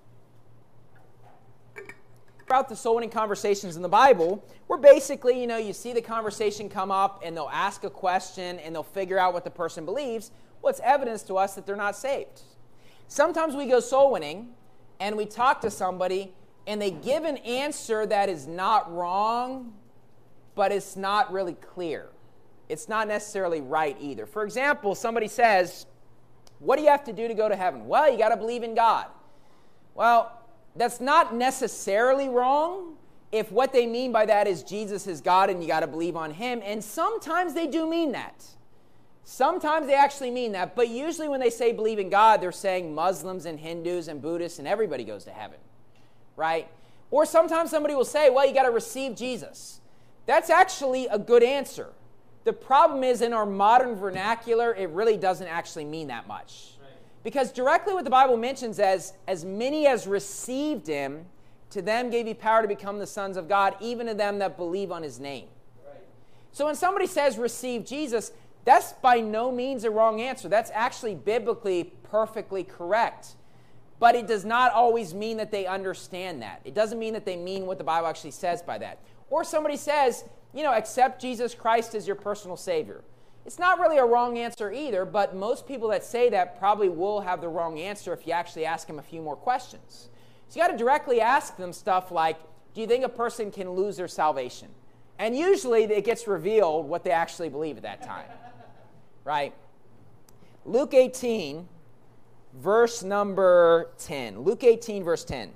Throughout the soul winning conversations in the Bible, where basically, you know, you see the conversation come up and they'll ask a question and they'll figure out what the person believes. Well, it's evidence to us that they're not saved. Sometimes we go soul winning and we talk to somebody and they give an answer that is not wrong, but it's not really clear. it's not necessarily right either. For example, somebody says, what do you have to do to go to heaven? Well, you got to believe in God. Well, that's not necessarily wrong if what they mean by that is Jesus is God and you got to believe on him. And sometimes they do mean that. Sometimes they actually mean that. But usually when they say believe in God, they're saying Muslims and Hindus and Buddhists and everybody goes to heaven, right? Or sometimes somebody will say, well, you got to receive Jesus. That's actually a good answer. The problem is in our modern vernacular, it really doesn't actually mean that much. Right. Because directly what the Bible mentions as, as many as received him, to them gave he power to become the sons of God, even to them that believe on his name. Right. So when somebody says receive Jesus, that's by no means a wrong answer. That's actually biblically perfectly correct. But it does not always mean that they understand that. It doesn't mean that they mean what the Bible actually says by that. Or somebody says, you know, accept Jesus Christ as your personal Savior. It's not really a wrong answer either, but most people that say that probably will have the wrong answer if you actually ask them a few more questions. So you got to directly ask them stuff like, do you think a person can lose their salvation? And usually it gets revealed what they actually believe at that time, right? Luke eighteen, verse number ten. Luke eighteen, verse ten.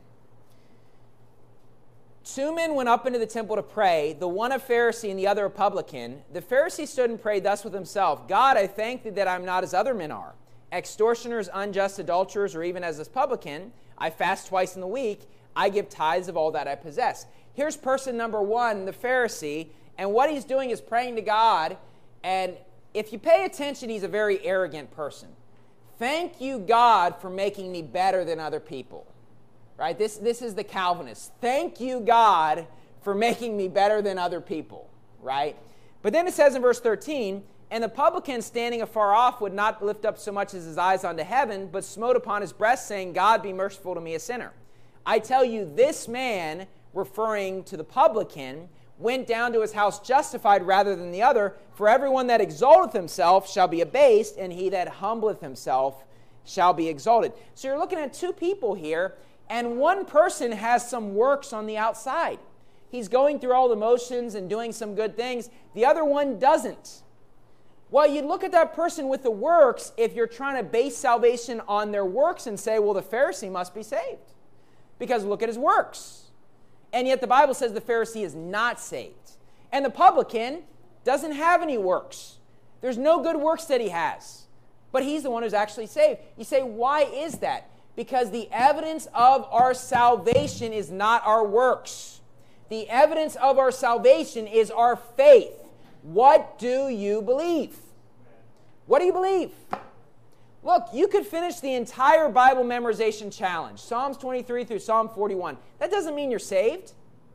Two men went up into the temple to pray, the one a Pharisee and the other a publican. The Pharisee stood and prayed thus with himself, God, I thank thee that I am not as other men are, extortioners, unjust, adulterers, or even as this publican. I fast twice in the week. I give tithes of all that I possess. Here's person number one, the Pharisee, and what he's doing is praying to God, and if you pay attention, he's a very arrogant person. Thank you, God, for making me better than other people. Right? This, this is the Calvinist. Thank you, God, for making me better than other people. Right? But then it says in verse thirteen, and the publican standing afar off would not lift up so much as his eyes unto heaven, but smote upon his breast, saying, God, be merciful to me, a sinner. I tell you, this man, referring to the publican, went down to his house justified rather than the other. For everyone that exalteth himself shall be abased, and he that humbleth himself shall be exalted. So you're looking at two people here, and one person has some works on the outside. He's going through all the motions and doing some good things. The other one doesn't. Well, you look at that person with the works if you're trying to base salvation on their works and say, well, the Pharisee must be saved. Because look at his works. And yet the Bible says the Pharisee is not saved. And the publican doesn't have any works. There's no good works that he has. But he's the one who's actually saved. You say, why is that? Because the evidence of our salvation is not our works. The evidence of our salvation is our faith. What do you believe? What do you believe? Look, you could finish the entire Bible memorization challenge, Psalms twenty-three through Psalm forty-one. That doesn't mean you're saved.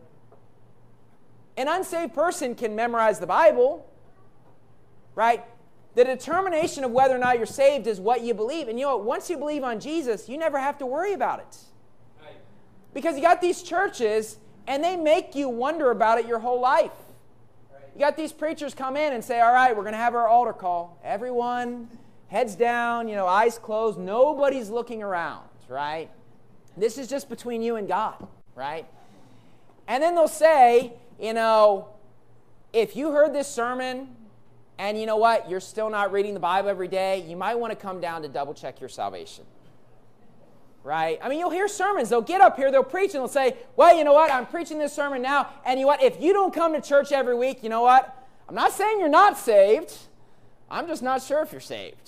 An unsaved person can memorize the Bible, right? The determination of whether or not you're saved is what you believe. And you know what? Once you believe on Jesus, you never have to worry about it. Right. Because you got these churches, and they make you wonder about it your whole life. Right. You got these preachers come in and say, all right, we're going to have our altar call. Everyone, heads down, you know, eyes closed. Nobody's looking around, right? This is just between you and God, right? And then they'll say, you know, if you heard this sermon, and you know what? You're still not reading the Bible every day. You might want to come down to double check your salvation. Right? I mean, you'll hear sermons. They'll get up here, they'll preach, and they'll say, well, you know what? I'm preaching this sermon now. And you know what? If you don't come to church every week, you know what? I'm not saying you're not saved. I'm just not sure if you're saved.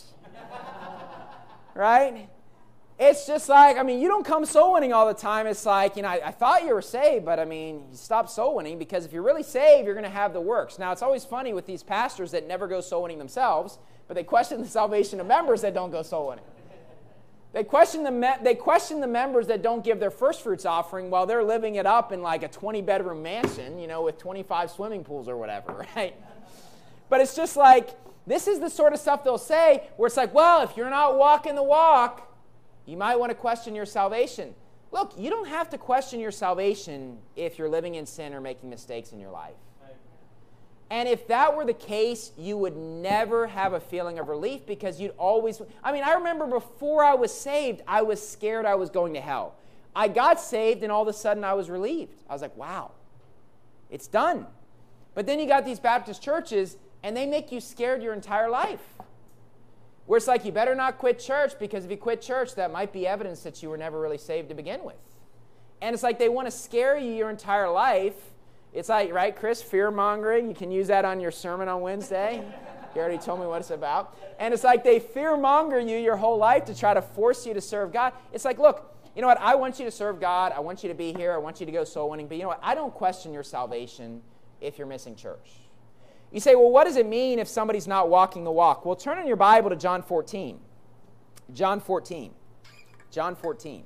Right? It's just like, I mean, you don't come soul winning all the time. It's like, you know, I, I thought you were saved, but I mean, you stop soul winning because if you're really saved, you're going to have the works. Now, it's always funny with these pastors that never go soul winning themselves, but they question the salvation of members that don't go soul winning. They question the me- they question the members that don't give their first fruits offering while they're living it up in like a twenty-bedroom mansion, you know, with twenty-five swimming pools or whatever, right? But it's just like, this is the sort of stuff they'll say where it's like, well, if you're not walking the walk, you might want to question your salvation. Look, you don't have to question your salvation if you're living in sin or making mistakes in your life. And if that were the case, you would never have a feeling of relief because you'd always... I mean, I remember before I was saved, I was scared I was going to hell. I got saved and all of a sudden I was relieved. I was like, wow, it's done. But then you got these Baptist churches and they make you scared your entire life. Where it's like, you better not quit church, because if you quit church, that might be evidence that you were never really saved to begin with. And it's like they want to scare you your entire life. It's like, right, Chris, fear-mongering. You can use that on your sermon on Wednesday. You already told me what it's about. And it's like they fear-monger you your whole life to try to force you to serve God. It's like, look, you know what? I want you to serve God. I want you to be here. I want you to go soul winning. But you know what? I don't question your salvation if you're missing church. You say, well, what does it mean if somebody's not walking the walk? Well, turn in your Bible to John fourteen. John fourteen. John fourteen.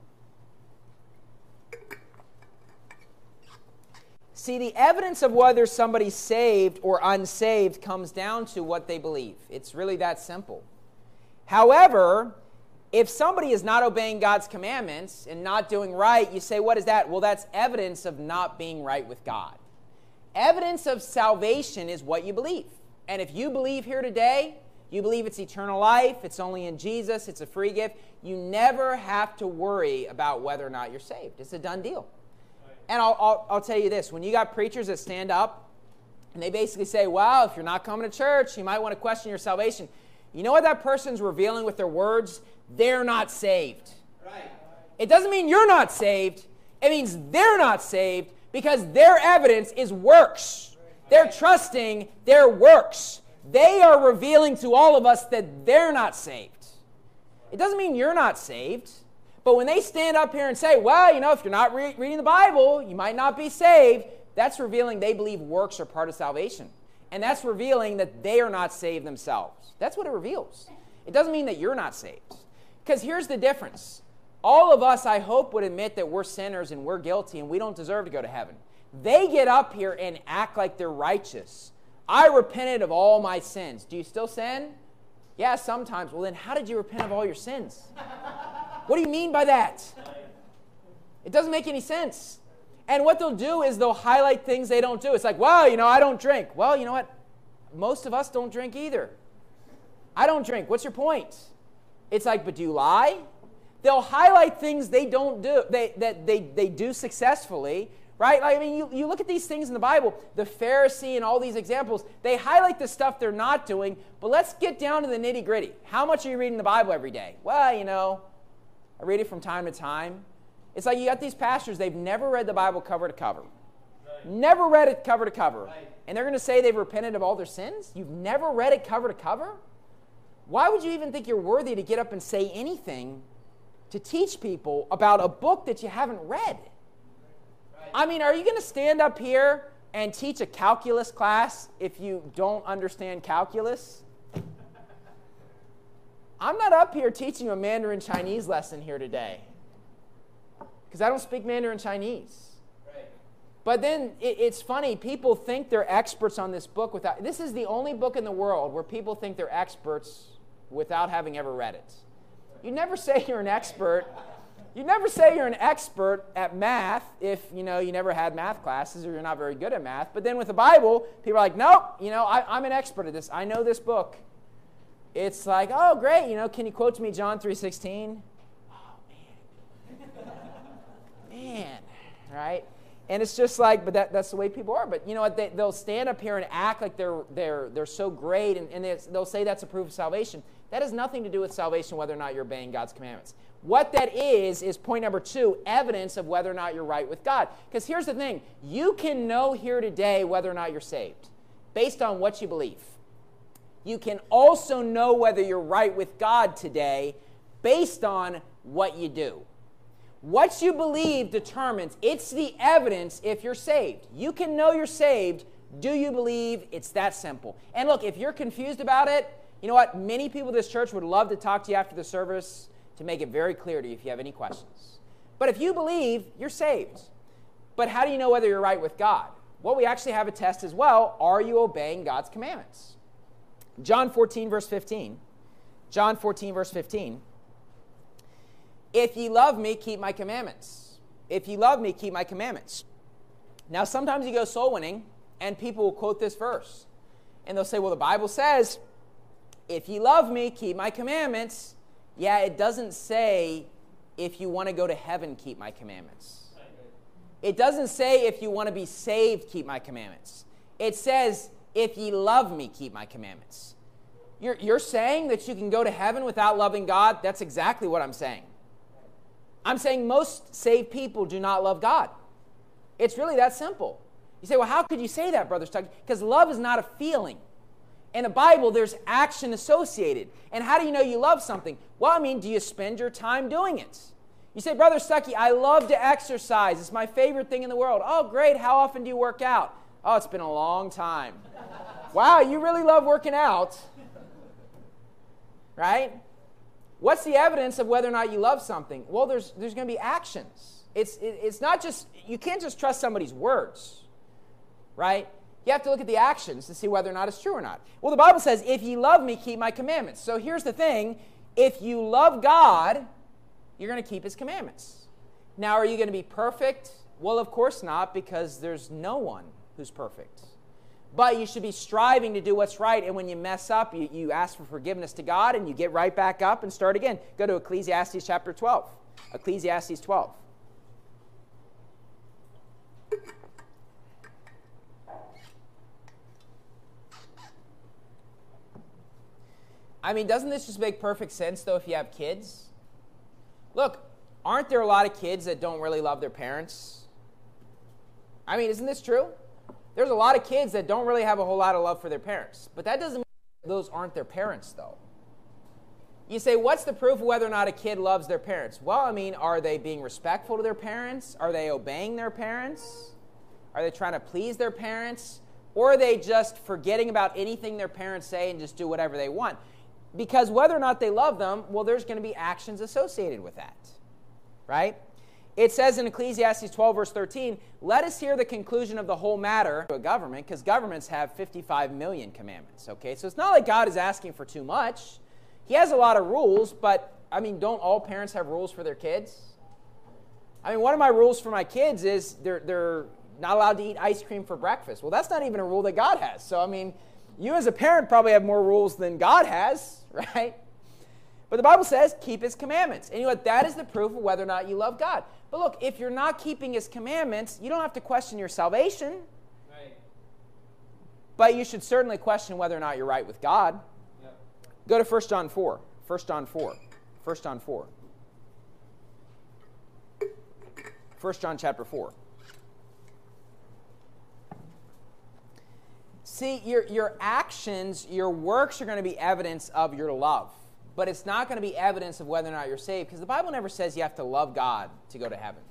See, the evidence of whether somebody's saved or unsaved comes down to what they believe. It's really that simple. However, if somebody is not obeying God's commandments and not doing right, you say, what is that? Well, that's evidence of not being right with God. Evidence of salvation is what you believe. And if you believe here today, you believe it's eternal life, it's only in Jesus, it's a free gift, you never have to worry about whether or not you're saved. It's a done deal. And I'll, I'll, I'll tell you this, when you got preachers that stand up and they basically say, well, if you're not coming to church, you might want to question your salvation. You know what that person's revealing with their words? They're not saved. Right. It doesn't mean you're not saved. It means they're not saved because their evidence is works. They're trusting their works. They are revealing to all of us that they're not saved. It doesn't mean you're not saved. But when they stand up here and say, well, you know, if you're not re- reading the Bible, you might not be saved, that's revealing they believe works are part of salvation. And that's revealing that they are not saved themselves. That's what it reveals. It doesn't mean that you're not saved. Because here's the difference. All of us, I hope, would admit that we're sinners and we're guilty and we don't deserve to go to heaven. They get up here and act like they're righteous. I repented of all my sins. Do you still sin? Yeah, sometimes. Well, then how did you repent of all your sins? What do you mean by that? It doesn't make any sense. And what they'll do is they'll highlight things they don't do. It's like, well, you know, I don't drink. Well, you know what? Most of us don't drink either. I don't drink. What's your point? It's like, but do you lie? They'll highlight things they don't do, they, that they, they do successfully, right? Like, I mean, you, you look at these things in the Bible, the Pharisee and all these examples, they highlight the stuff they're not doing, but let's get down to the nitty-gritty. How much are you reading the Bible every day? Well, you know, I read it from time to time. It's like you got these pastors, they've never read the Bible cover to cover. Right. Never read it cover to cover. Right. And they're going to say they've repented of all their sins? You've never read it cover to cover? Why would you even think you're worthy to get up and say anything to teach people about a book that you haven't read? Right. I mean, are you going to stand up here and teach a calculus class if you don't understand calculus? I'm not up here teaching you a Mandarin Chinese lesson here today because I don't speak Mandarin Chinese. Right. But then it, it's funny, people think they're experts on this book without, this is the only book in the world where people think they're experts without having ever read it. You never say you're an expert. You never say you're an expert at math if, you know, you never had math classes or you're not very good at math. But then with the Bible, people are like, nope, you know, I, I'm an expert at this. I know this book. It's like, oh, great, you know, can you quote to me John three sixteen? Oh, man. Man, right? And it's just like, but that, that's the way people are. But you know what? They, they'll stand up here and act like they're, they're, they're so great, and, and they, they'll say that's a proof of salvation. That has nothing to do with salvation, whether or not you're obeying God's commandments. What that is, is point number two, evidence of whether or not you're right with God. Because here's the thing. You can know here today whether or not you're saved based on what you believe. You can also know whether you're right with God today based on what you do. What you believe determines, it's the evidence if you're saved. You can know you're saved. Do you believe? It's that simple. And look, if you're confused about it, you know what? Many people in this church would love to talk to you after the service to make it very clear to you if you have any questions. But if you believe, you're saved. But how do you know whether you're right with God? Well, we actually have a test as well. Are you obeying God's commandments? John fourteen, verse fifteen. John fourteen, verse fifteen. If ye love me, keep my commandments. If ye love me, keep my commandments. Now, sometimes you go soul winning, and people will quote this verse. And they'll say, well, the Bible says, if ye love me, keep my commandments. Yeah, it doesn't say, if you want to go to heaven, keep my commandments. It doesn't say, if you want to be saved, keep my commandments. It says, if ye love me, keep my commandments. You're, you're saying that you can go to heaven without loving God? That's exactly what I'm saying. I'm saying most saved people do not love God. It's really that simple. You say, well, how could you say that, Brother Stuckey? Because love is not a feeling. In the Bible, there's action associated. And how do you know you love something? Well, I mean, do you spend your time doing it? You say, Brother Stuckey, I love to exercise. It's my favorite thing in the world. Oh, great. How often do you work out? Oh, it's been a long time. Wow, you really love working out. Right? What's the evidence of whether or not you love something? Well, there's there's going to be actions. It's it, it's not just, you can't just trust somebody's words, right? You have to look at the actions to see whether or not it's true or not. Well, the Bible says, if ye love me, keep my commandments. So here's the thing. If you love God, you're going to keep his commandments. Now, are you going to be perfect? Well, of course not, because there's no one who's perfect. But you should be striving to do what's right, and when you mess up, you, you ask for forgiveness to God, and you get right back up and start again. Go to Ecclesiastes chapter twelve. Ecclesiastes twelve. I mean, doesn't this just make perfect sense, though, if you have kids? Look, aren't there a lot of kids that don't really love their parents? I mean, isn't this true? There's a lot of kids that don't really have a whole lot of love for their parents. But that doesn't mean those aren't their parents, though. You say, what's the proof of whether or not a kid loves their parents? Well, I mean, are they being respectful to their parents? Are they obeying their parents? Are they trying to please their parents? Or are they just forgetting about anything their parents say and just do whatever they want? Because whether or not they love them, well, there's going to be actions associated with that, right? It says in Ecclesiastes twelve, verse thirteen, let us hear the conclusion of the whole matter to a government, because governments have fifty-five million commandments, okay? So it's not like God is asking for too much. He has a lot of rules, but, I mean, don't all parents have rules for their kids? I mean, one of my rules for my kids is they're, they're not allowed to eat ice cream for breakfast. Well, that's not even a rule that God has. So, I mean, you as a parent probably have more rules than God has, right? But the Bible says, keep his commandments. And you know what? That is the proof of whether or not you love God. But look, if you're not keeping his commandments, you don't have to question your salvation. Right. But you should certainly question whether or not you're right with God. Yep. Go to First John four. First John four. First John four. First John chapter four. See, your, your actions, your works are going to be evidence of your love. But it's not going to be evidence of whether or not you're saved, because the Bible never says you have to love God to go to heaven.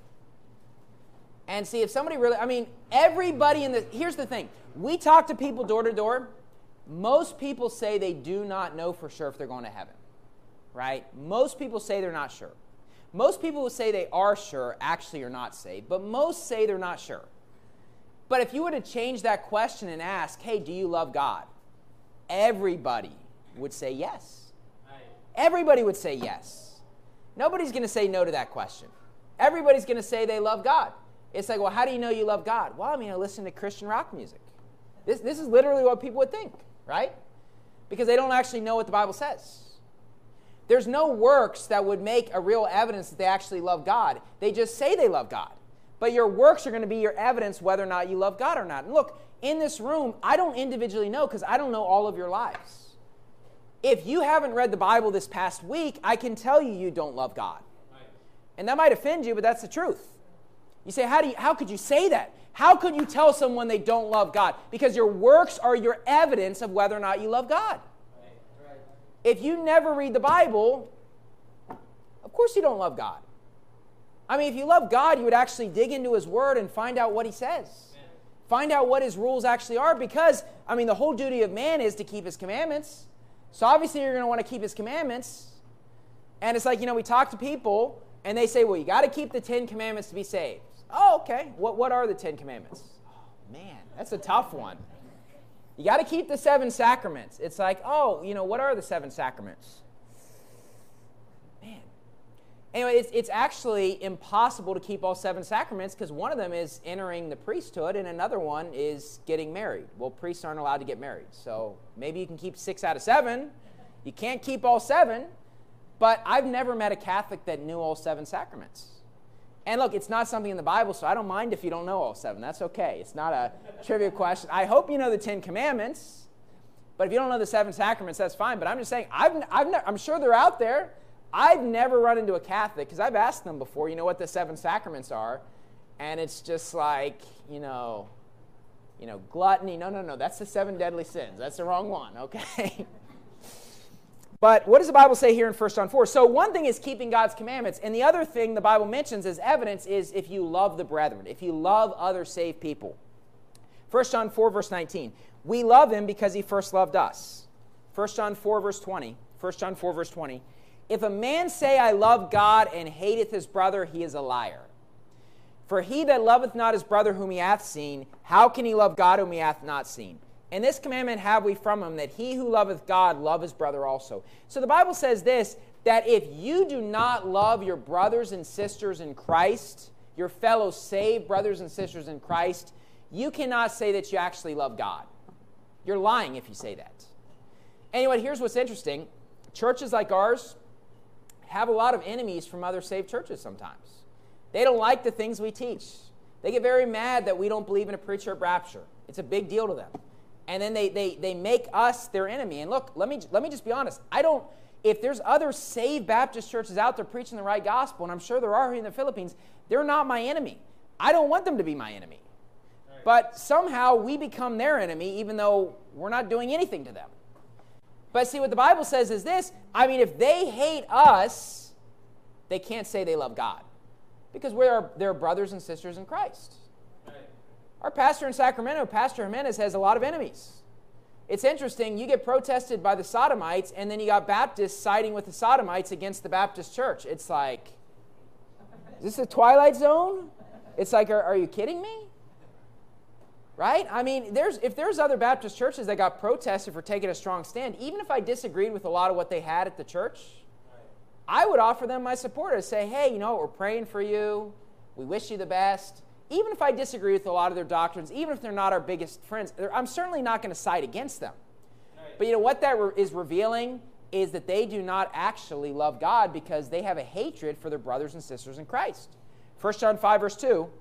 And see, if somebody really, I mean, everybody in the, here's the thing. We talk to people door to door. Most people say they do not know for sure if they're going to heaven, right? Most people say they're not sure. Most people who say they are sure actually are not saved, but most say they're not sure. But if you were to change that question and ask, hey, do you love God? Everybody would say yes. Everybody would say yes. Nobody's going to say no to that question. Everybody's going to say they love God. It's like, well, how do you know you love God? Well, I mean, I listen to Christian rock music. This, this is literally what people would think, right? Because they don't actually know what the Bible says. There's no works that would make a real evidence that they actually love God. They just say they love God. But your works are going to be your evidence whether or not you love God or not. And look, in this room, I don't individually know because I don't know all of your lives. If you haven't read the Bible this past week, I can tell you you don't love God. Right. And that might offend you, but that's the truth. You say, how do you, how could you say that? How could you tell someone they don't love God? Because your works are your evidence of whether or not you love God. Right. Right. If you never read the Bible, of course you don't love God. I mean, if you love God, you would actually dig into his word and find out what he says. Amen. Find out what his rules actually are, because, I mean, the whole duty of man is to keep his commandments. So obviously you're going to want to keep his commandments. And it's like, you know, we talk to people and they say, well, you got to keep the Ten Commandments to be saved. Oh, okay. What, what are the Ten Commandments? Oh, man, that's a tough one. You got to keep the seven sacraments. It's like, oh, you know, what are the seven sacraments? Man. Anyway, it's, it's actually impossible to keep all seven sacraments because one of them is entering the priesthood and another one is getting married. Well, priests aren't allowed to get married. So maybe you can keep six out of seven. You can't keep all seven. But I've never met a Catholic that knew all seven sacraments. And look, it's not something in the Bible, so I don't mind if you don't know all seven. That's okay. It's not a trivia question. I hope you know the Ten Commandments, but if you don't know the seven sacraments, that's fine. But I'm just saying, I've, I've ne- I'm sure they're out there. I've never run into a Catholic, because I've asked them before, you know what the seven sacraments are, and it's just like, you know, you know, gluttony. No, no, no, that's the seven deadly sins. That's the wrong one, okay? But what does the Bible say here in First John four? So one thing is keeping God's commandments, and the other thing the Bible mentions as evidence is if you love the brethren, if you love other saved people. First John four, verse nineteen. We love him because he first loved us. First John four, verse twenty. First John four, verse twenty. If a man say, I love God, and hateth his brother, he is a liar. For he that loveth not his brother whom he hath seen, how can he love God whom he hath not seen? And this commandment have we from him, that he who loveth God love his brother also. So the Bible says this, that if you do not love your brothers and sisters in Christ, your fellow saved brothers and sisters in Christ, you cannot say that you actually love God. You're lying if you say that. Anyway, here's what's interesting. Churches like ours have a lot of enemies from other saved churches sometimes. They don't like the things we teach. They get very mad that we don't believe in a pre-trib rapture. It's a big deal to them. And then they, they, they make us their enemy. And look, let me, let me just be honest. I don't, if there's other saved Baptist churches out there preaching the right gospel, and I'm sure there are here in the Philippines, they're not my enemy. I don't want them to be my enemy. Right. But somehow we become their enemy even though we're not doing anything to them. But see, what the Bible says is this. I mean, if they hate us, they can't say they love God. Because we're their brothers and sisters in Christ. Our pastor in Sacramento, Pastor Jimenez, has a lot of enemies. It's interesting, you get protested by the Sodomites, and then you got Baptists siding with the Sodomites against the Baptist church. It's like, is this a Twilight Zone? It's like, are, are you kidding me? Right? I mean, there's if there's other Baptist churches that got protested for taking a strong stand, even if I disagreed with a lot of what they had at the church, I would offer them my support and say, hey, you know, we're praying for you. We wish you the best. Even if I disagree with a lot of their doctrines, even if they're not our biggest friends, I'm certainly not going to side against them. Right. But you know what that re- is revealing is that they do not actually love God because they have a hatred for their brothers and sisters in Christ. First John five, verse two.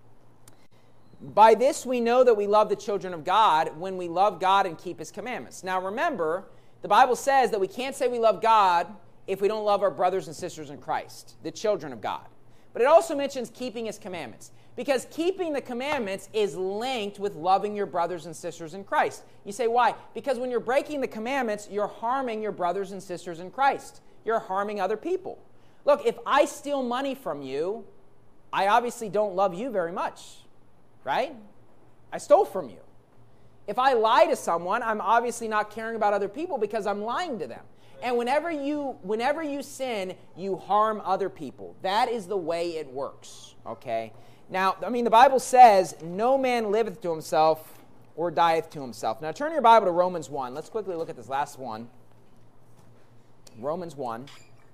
By this we know that we love the children of God when we love God and keep his commandments. Now remember, the Bible says that we can't say we love God if we don't love our brothers and sisters in Christ, the children of God. But it also mentions keeping his commandments. Because keeping the commandments is linked with loving your brothers and sisters in Christ. You say, why? Because when you're breaking the commandments, you're harming your brothers and sisters in Christ. You're harming other people. Look, if I steal money from you, I obviously don't love you very much, right? I stole from you. If I lie to someone, I'm obviously not caring about other people because I'm lying to them. And whenever you, whenever you sin, you harm other people. That is the way it works, okay? Now, I mean, the Bible says, no man liveth to himself or dieth to himself. Now, turn your Bible to Romans one. Let's quickly look at this last one. Romans one.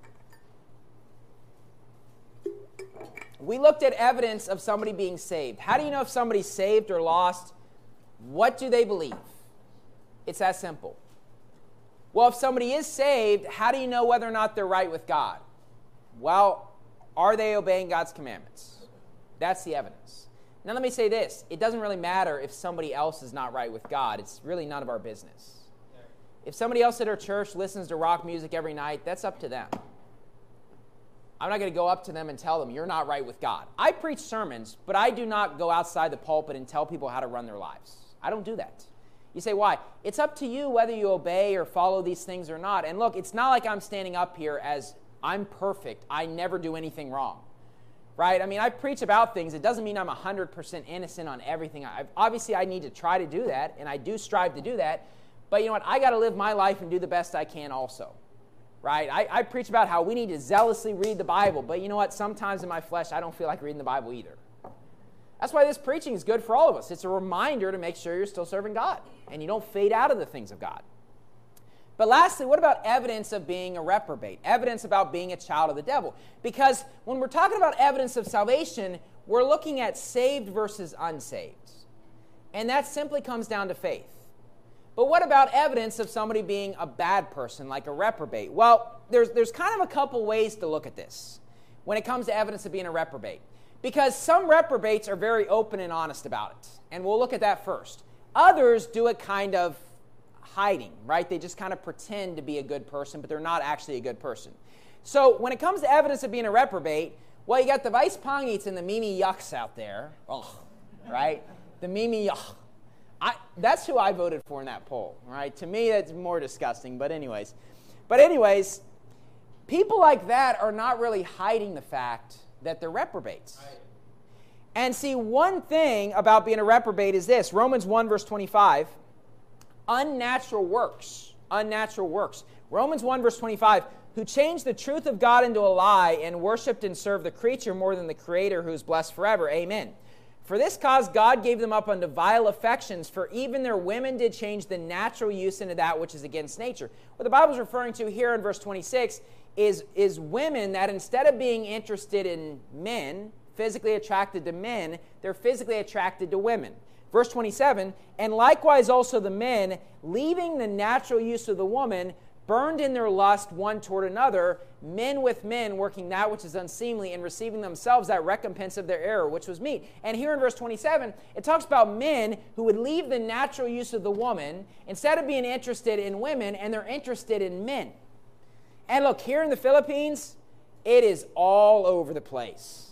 We looked at evidence of somebody being saved. How do you know if somebody's saved or lost? What do they believe? It's that simple. Well, if somebody is saved, how do you know whether or not they're right with God? Well, are they obeying God's commandments? That's the evidence. Now let me say this. It doesn't really matter if somebody else is not right with God. It's really none of our business. If somebody else at our church listens to rock music every night, that's up to them. I'm not going to go up to them and tell them, you're not right with God. I preach sermons, but I do not go outside the pulpit and tell people how to run their lives. I don't do that. You say, why? It's up to you whether you obey or follow these things or not. And look, it's not like I'm standing up here as I'm perfect. I never do anything wrong. Right? I mean, I preach about things. It doesn't mean I'm one hundred percent innocent on everything. I've, obviously, I need to try to do that, and I do strive to do that. But you know what? I got to live my life and do the best I can also. Right? I, I preach about how we need to zealously read the Bible. But you know what? Sometimes in my flesh, I don't feel like reading the Bible either. That's why this preaching is good for all of us. It's a reminder to make sure you're still serving God and you don't fade out of the things of God. But lastly, what about evidence of being a reprobate? Evidence about being a child of the devil? Because when we're talking about evidence of salvation, we're looking at saved versus unsaved. And that simply comes down to faith. But what about evidence of somebody being a bad person, like a reprobate? Well, there's, there's kind of a couple ways to look at this when it comes to evidence of being a reprobate. Because some reprobates are very open and honest about it. And we'll look at that first. Others do it kind of hiding, right? They just kind of pretend to be a good person, but they're not actually a good person. So when it comes to evidence of being a reprobate, well, you got the Weisspongits and the Mimi Yucks out there. Ugh, right? The Mimi Yuck. I, that's who I voted for in that poll, right? To me, that's more disgusting, but anyways. But anyways, people like that are not really hiding the fact that they're reprobates. Right. And see, one thing about being a reprobate is this. Romans one, verse twenty-five. Unnatural works. Unnatural works. Romans one, verse twenty-five. Who changed the truth of God into a lie and worshipped and served the creature more than the Creator who is blessed forever. Amen. For this cause God gave them up unto vile affections, for even their women did change the natural use into that which is against nature. What the Bible is referring to here in verse twenty-six is, is women that instead of being interested in men, physically attracted to men, they're physically attracted to women. Verse twenty-seven, and likewise also the men, leaving the natural use of the woman, burned in their lust one toward another, men with men working that which is unseemly and receiving themselves that recompense of their error, which was meat. And here in verse twenty-seven, it talks about men who would leave the natural use of the woman instead of being interested in women, and they're interested in men. And look, here in the Philippines, it is all over the place.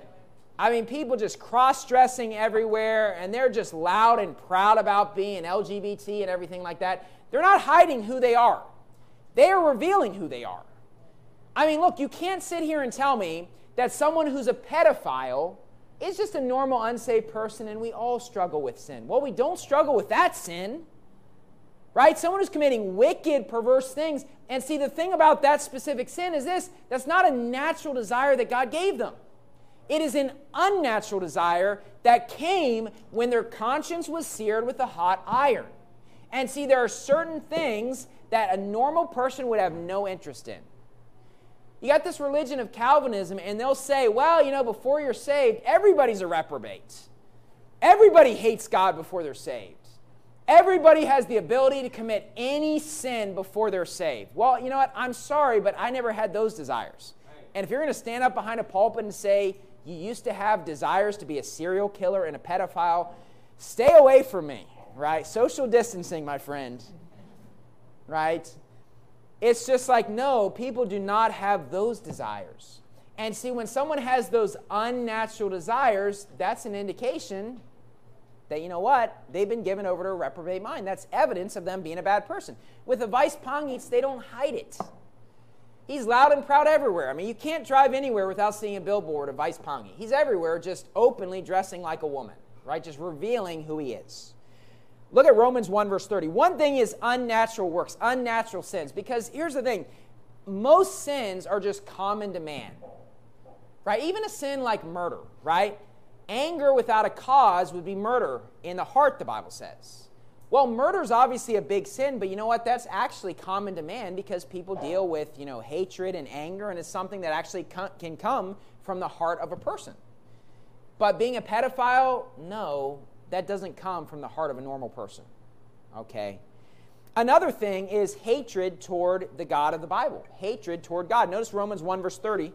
I mean, people just cross-dressing everywhere, and they're just loud and proud about being L G B T and everything like that. They're not hiding who they are. They are revealing who they are. I mean, look, you can't sit here and tell me that someone who's a pedophile is just a normal, unsaved person, and we all struggle with sin. Well, we don't struggle with that sin, right? Someone who's committing wicked, perverse things. And see, the thing about that specific sin is this: that's not a natural desire that God gave them. It is an unnatural desire that came when their conscience was seared with a hot iron. And see, there are certain things that a normal person would have no interest in. You got this religion of Calvinism, and they'll say, well, you know, before you're saved, everybody's a reprobate. Everybody hates God before they're saved. Everybody has the ability to commit any sin before they're saved. Well, you know what? I'm sorry, but I never had those desires. And if you're going to stand up behind a pulpit and say you used to have desires to be a serial killer and a pedophile, stay away from me, right? Social distancing, my friend. Right? It's just like, no, people do not have those desires. And see, when someone has those unnatural desires, that's an indication that, you know what, they've been given over to a reprobate mind. That's evidence of them being a bad person. With the Weisspongits, they don't hide it. He's loud and proud everywhere. I mean, you can't drive anywhere without seeing a billboard of Weisspongit. He's everywhere just openly dressing like a woman, right? Just revealing who he is. Look at Romans one, verse thirty. One thing is unnatural works, unnatural sins. Because here's the thing. Most sins are just common to man. Right? Even a sin like murder, right? Anger without a cause would be murder in the heart, the Bible says. Well, murder is obviously a big sin, but you know what? That's actually common to man because people deal with, you know, hatred and anger, and it's something that actually can come from the heart of a person. But being a pedophile, no, that doesn't come from the heart of a normal person, okay? Another thing is hatred toward the God of the Bible. Hatred toward God. Notice Romans one, verse thirty.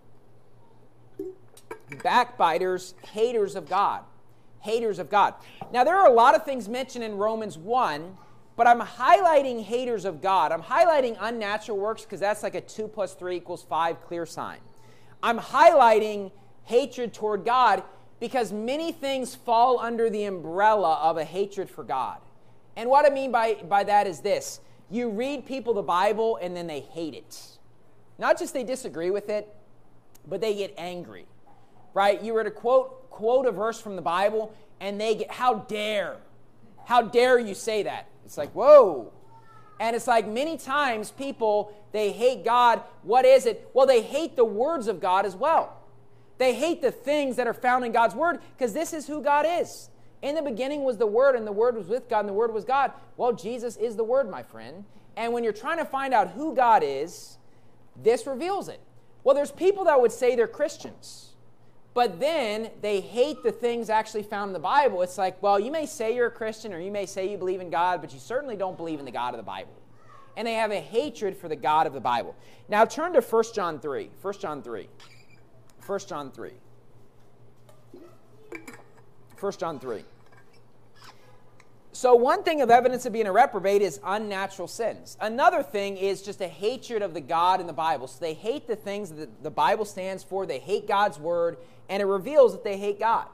Backbiters, haters of God. Haters of God. Now, there are a lot of things mentioned in Romans one, but I'm highlighting haters of God. I'm highlighting unnatural works because that's like a two plus three equals five clear sign. I'm highlighting hatred toward God because many things fall under the umbrella of a hatred for God. And what I mean by, by that is this. You read people the Bible and then they hate it. Not just they disagree with it, but they get angry. Right? You were to quote, quote a verse from the Bible and they get, how dare, how dare you say that? It's like, whoa. And it's like many times people, they hate God. What is it? Well, they hate the words of God as well. They hate the things that are found in God's Word because this is who God is. In the beginning was the Word, and the Word was with God, and the Word was God. Well, Jesus is the Word, my friend. And when you're trying to find out who God is, this reveals it. Well, there's people that would say they're Christians, but then they hate the things actually found in the Bible. It's like, well, you may say you're a Christian or you may say you believe in God, but you certainly don't believe in the God of the Bible. And they have a hatred for the God of the Bible. Now turn to First John three. First John three. First John three. First John three. So one thing of evidence of being a reprobate is unnatural sins. Another thing is just a hatred of the God in the Bible. So they hate the things that the Bible stands for. They hate God's word, and it reveals that they hate God.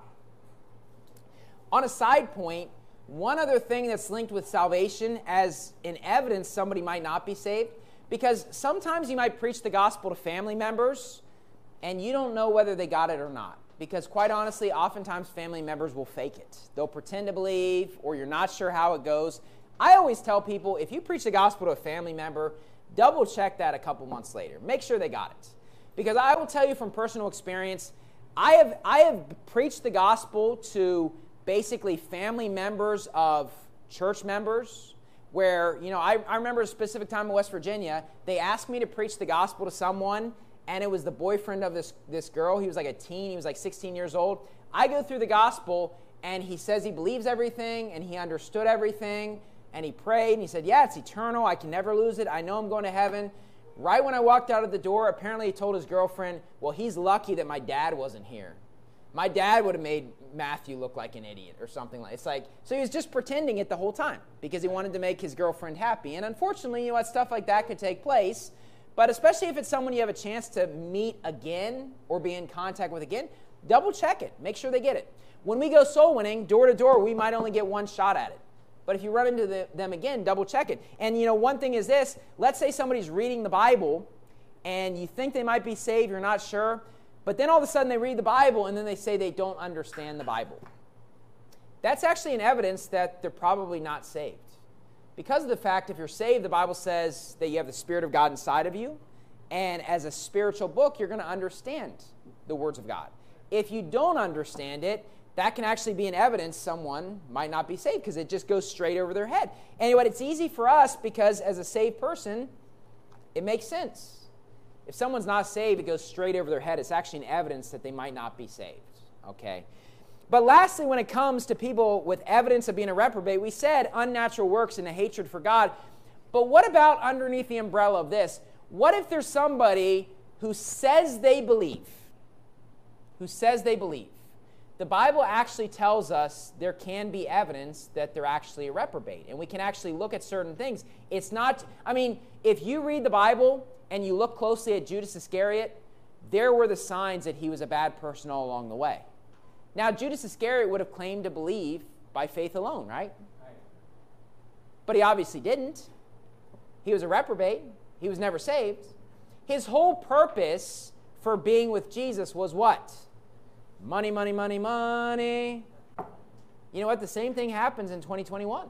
On a side point, one other thing that's linked with salvation as an evidence somebody might not be saved, because sometimes you might preach the gospel to family members, and you don't know whether they got it or not. Because quite honestly, oftentimes family members will fake it. They'll pretend to believe, or you're not sure how it goes. I always tell people, if you preach the gospel to a family member, double check that a couple months later. Make sure they got it. Because I will tell you from personal experience, I have, I have preached the gospel to basically family members of church members, where, you know, I, I remember a specific time in West Virginia, they asked me to preach the gospel to someone, and it was the boyfriend of this, this girl. He was like a teen. He was like sixteen years old. I go through the gospel, and he says he believes everything, and he understood everything, and he prayed, and he said, yeah, it's eternal. I can never lose it. I know I'm going to heaven. Right when I walked out of the door, apparently he told his girlfriend, well, he's lucky that my dad wasn't here. My dad would have made Matthew look like an idiot or something like. It's like, so he was just pretending it the whole time because he wanted to make his girlfriend happy. And unfortunately, you know what, stuff like that could take place. But especially if it's someone you have a chance to meet again or be in contact with again, double check it. Make sure they get it. When we go soul winning, door to door, we might only get one shot at it. But if you run into the, them again, double check it. And you know, one thing is this. Let's say somebody's reading the Bible and you think they might be saved, you're not sure. But then all of a sudden they read the Bible and then they say they don't understand the Bible. That's actually an evidence that they're probably not saved. Because of the fact, if you're saved, the Bible says that you have the Spirit of God inside of you. And as a spiritual book, you're going to understand the words of God. If you don't understand it, that can actually be an evidence someone might not be saved because it just goes straight over their head. Anyway, it's easy for us because as a saved person, it makes sense. If someone's not saved, it goes straight over their head. It's actually an evidence that they might not be saved. Okay? But lastly, when it comes to people with evidence of being a reprobate, we said unnatural works and a hatred for God. But what about underneath the umbrella of this? What if there's somebody who says they believe? Who says they believe? The Bible actually tells us there can be evidence that they're actually a reprobate. And we can actually look at certain things. It's not, I mean, if you read the Bible and you look closely at Judas Iscariot, there were the signs that he was a bad person all along the way. Now, Judas Iscariot would have claimed to believe by faith alone, right? Right. But he obviously didn't. He was a reprobate. He was never saved. His whole purpose for being with Jesus was what? Money, money, money, money. You know what? The same thing happens in twenty twenty-one.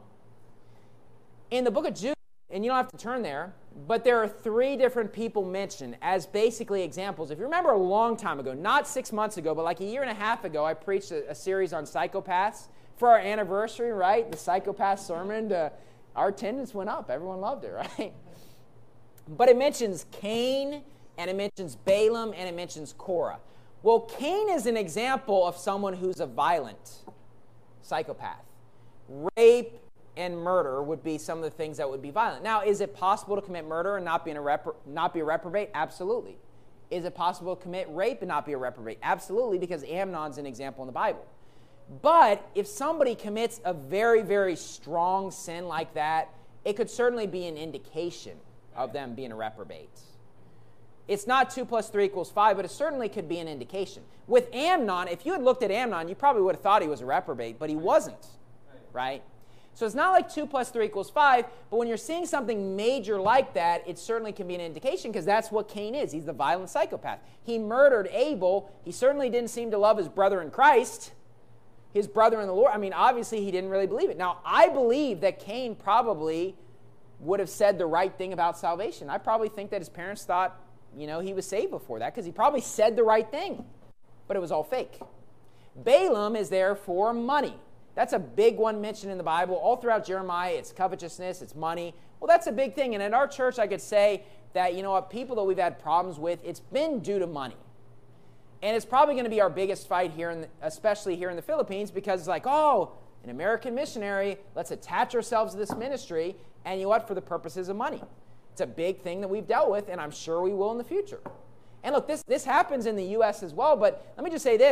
In the book of Jude, and you don't have to turn there, but there are three different people mentioned as basically examples. If you remember a long time ago, not six months ago, but like a year and a half ago, I preached a, a series on psychopaths for our anniversary, right? The psychopath sermon. To, our attendance went up. Everyone loved it, right? But it mentions Cain, and it mentions Balaam, and it mentions Korah. Well, Cain is an example of someone who's a violent psychopath. Rape and murder would be some of the things that would be violent. Now, is it possible to commit murder and not be, in a repro- not be a reprobate? Absolutely. Is it possible to commit rape and not be a reprobate? Absolutely, because Amnon's an example in the Bible. But if somebody commits a very, very strong sin like that, it could certainly be an indication of them being a reprobate. It's not two plus three equals five, but it certainly could be an indication. With Amnon, if you had looked at Amnon, you probably would have thought he was a reprobate, but he wasn't, right? So it's not like two plus three equals five, but when you're seeing something major like that, it certainly can be an indication because that's what Cain is. He's the violent psychopath. He murdered Abel. He certainly didn't seem to love his brother in Christ, his brother in the Lord. I mean, obviously, he didn't really believe it. Now, I believe that Cain probably would have said the right thing about salvation. I probably think that his parents thought, you know, he was saved before that because he probably said the right thing, but it was all fake. Balaam is there for money. That's a big one mentioned in the Bible. All throughout Jeremiah, it's covetousness, it's money. Well, that's a big thing. And at our church, I could say that, you know what, people that we've had problems with, it's been due to money. And it's probably going to be our biggest fight here, in the, especially here in the Philippines, because it's like, oh, an American missionary, let's attach ourselves to this ministry, and you know what, for the purposes of money. It's a big thing that we've dealt with, and I'm sure we will in the future. And look, this, this happens in the U S as well, but let me just say this.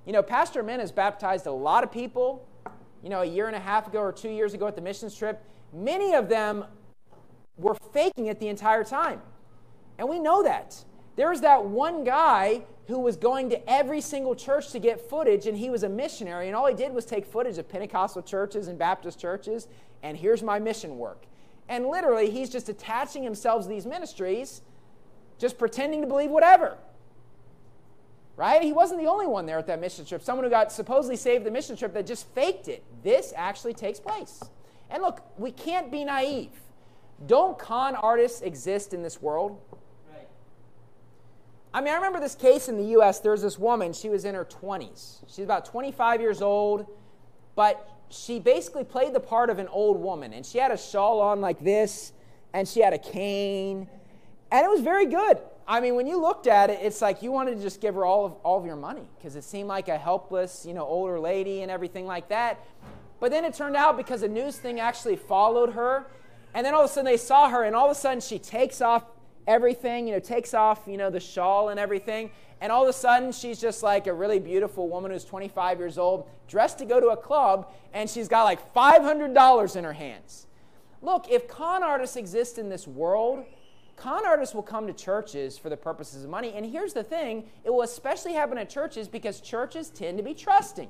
You know, Pastor Min has baptized a lot of people, you know, a year and a half ago or two years ago at the missions trip. Many of them were faking it the entire time. And we know that. There was that one guy who was going to every single church to get footage, and he was a missionary, and all he did was take footage of Pentecostal churches and Baptist churches, and here's my mission work. And literally, he's just attaching himself to these ministries, just pretending to believe whatever. Right? He wasn't the only one there at that mission trip. Someone who got supposedly saved the mission trip that just faked it. This actually takes place. And look, we can't be naive. Don't con artists exist in this world? Right. I mean, I remember this case in the U S There was this woman. She was in her twenties. She's about twenty-five years old, but she basically played the part of an old woman. And she had a shawl on like this, and she had a cane. And it was very good. I mean, when you looked at it, it's like you wanted to just give her all of, all of your money because it seemed like a helpless, you know, older lady and everything like that. But then it turned out because a news thing actually followed her, and then all of a sudden they saw her, and all of a sudden she takes off everything, you know, takes off, you know, the shawl and everything, and all of a sudden she's just like a really beautiful woman who's twenty-five years old, dressed to go to a club, and she's got like five hundred dollars in her hands. Look, if con artists exist in this world, con artists will come to churches for the purposes of money. And here's the thing, it will especially happen at churches because churches tend to be trusting,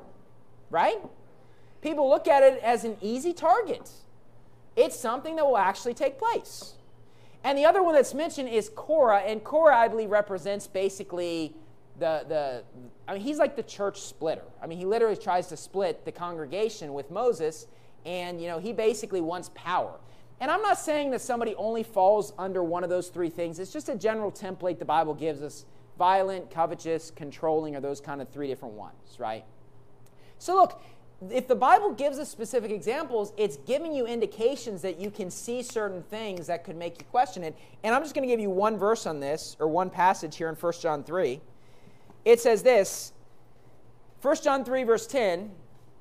right? People look at it as an easy target. It's something that will actually take place. And the other one that's mentioned is Korah, and Korah, I believe, represents basically the, the, I mean, he's like the church splitter. I mean, he literally tries to split the congregation with Moses, and, you know, he basically wants power. And I'm not saying that somebody only falls under one of those three things. It's just a general template the Bible gives us. Violent, covetous, controlling are those kind of three different ones, right? So look, if the Bible gives us specific examples, it's giving you indications that you can see certain things that could make you question it. And I'm just going to give you one verse on this, or one passage here in First John three. It says this, First John three, verse ten,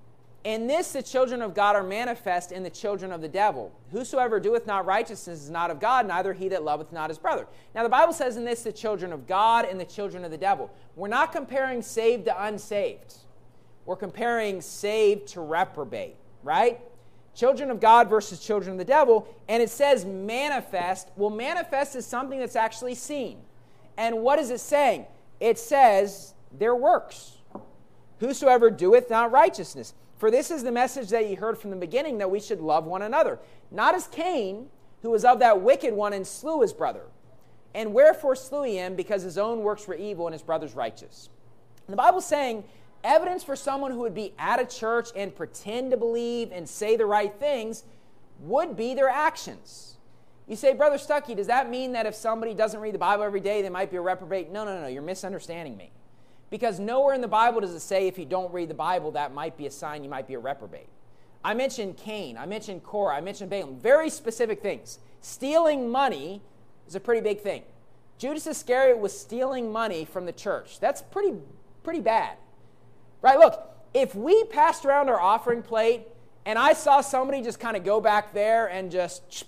"In this the children of God are manifest in the children of the devil. Whosoever doeth not righteousness is not of God, neither he that loveth not his brother." Now the Bible says in this the children of God and the children of the devil. We're not comparing saved to unsaved. We're comparing saved to reprobate, right? Children of God versus children of the devil. And it says manifest. Well, manifest is something that's actually seen. And what is it saying? It says their works. Whosoever doeth not righteousness. For this is the message that ye heard from the beginning, that we should love one another. Not as Cain, who was of that wicked one and slew his brother. And wherefore slew he him? Because his own works were evil and his brother's righteous. And the Bible's saying evidence for someone who would be at a church and pretend to believe and say the right things would be their actions. You say, Brother Stuckey, does that mean that if somebody doesn't read the Bible every day, they might be a reprobate? No, no, no, you're misunderstanding me. Because nowhere in the Bible does it say if you don't read the Bible, that might be a sign you might be a reprobate. I mentioned Cain. I mentioned Korah. I mentioned Balaam. Very specific things. Stealing money is a pretty big thing. Judas Iscariot was stealing money from the church. That's pretty, pretty bad. Right, look, if we passed around our offering plate and I saw somebody just kind of go back there and just,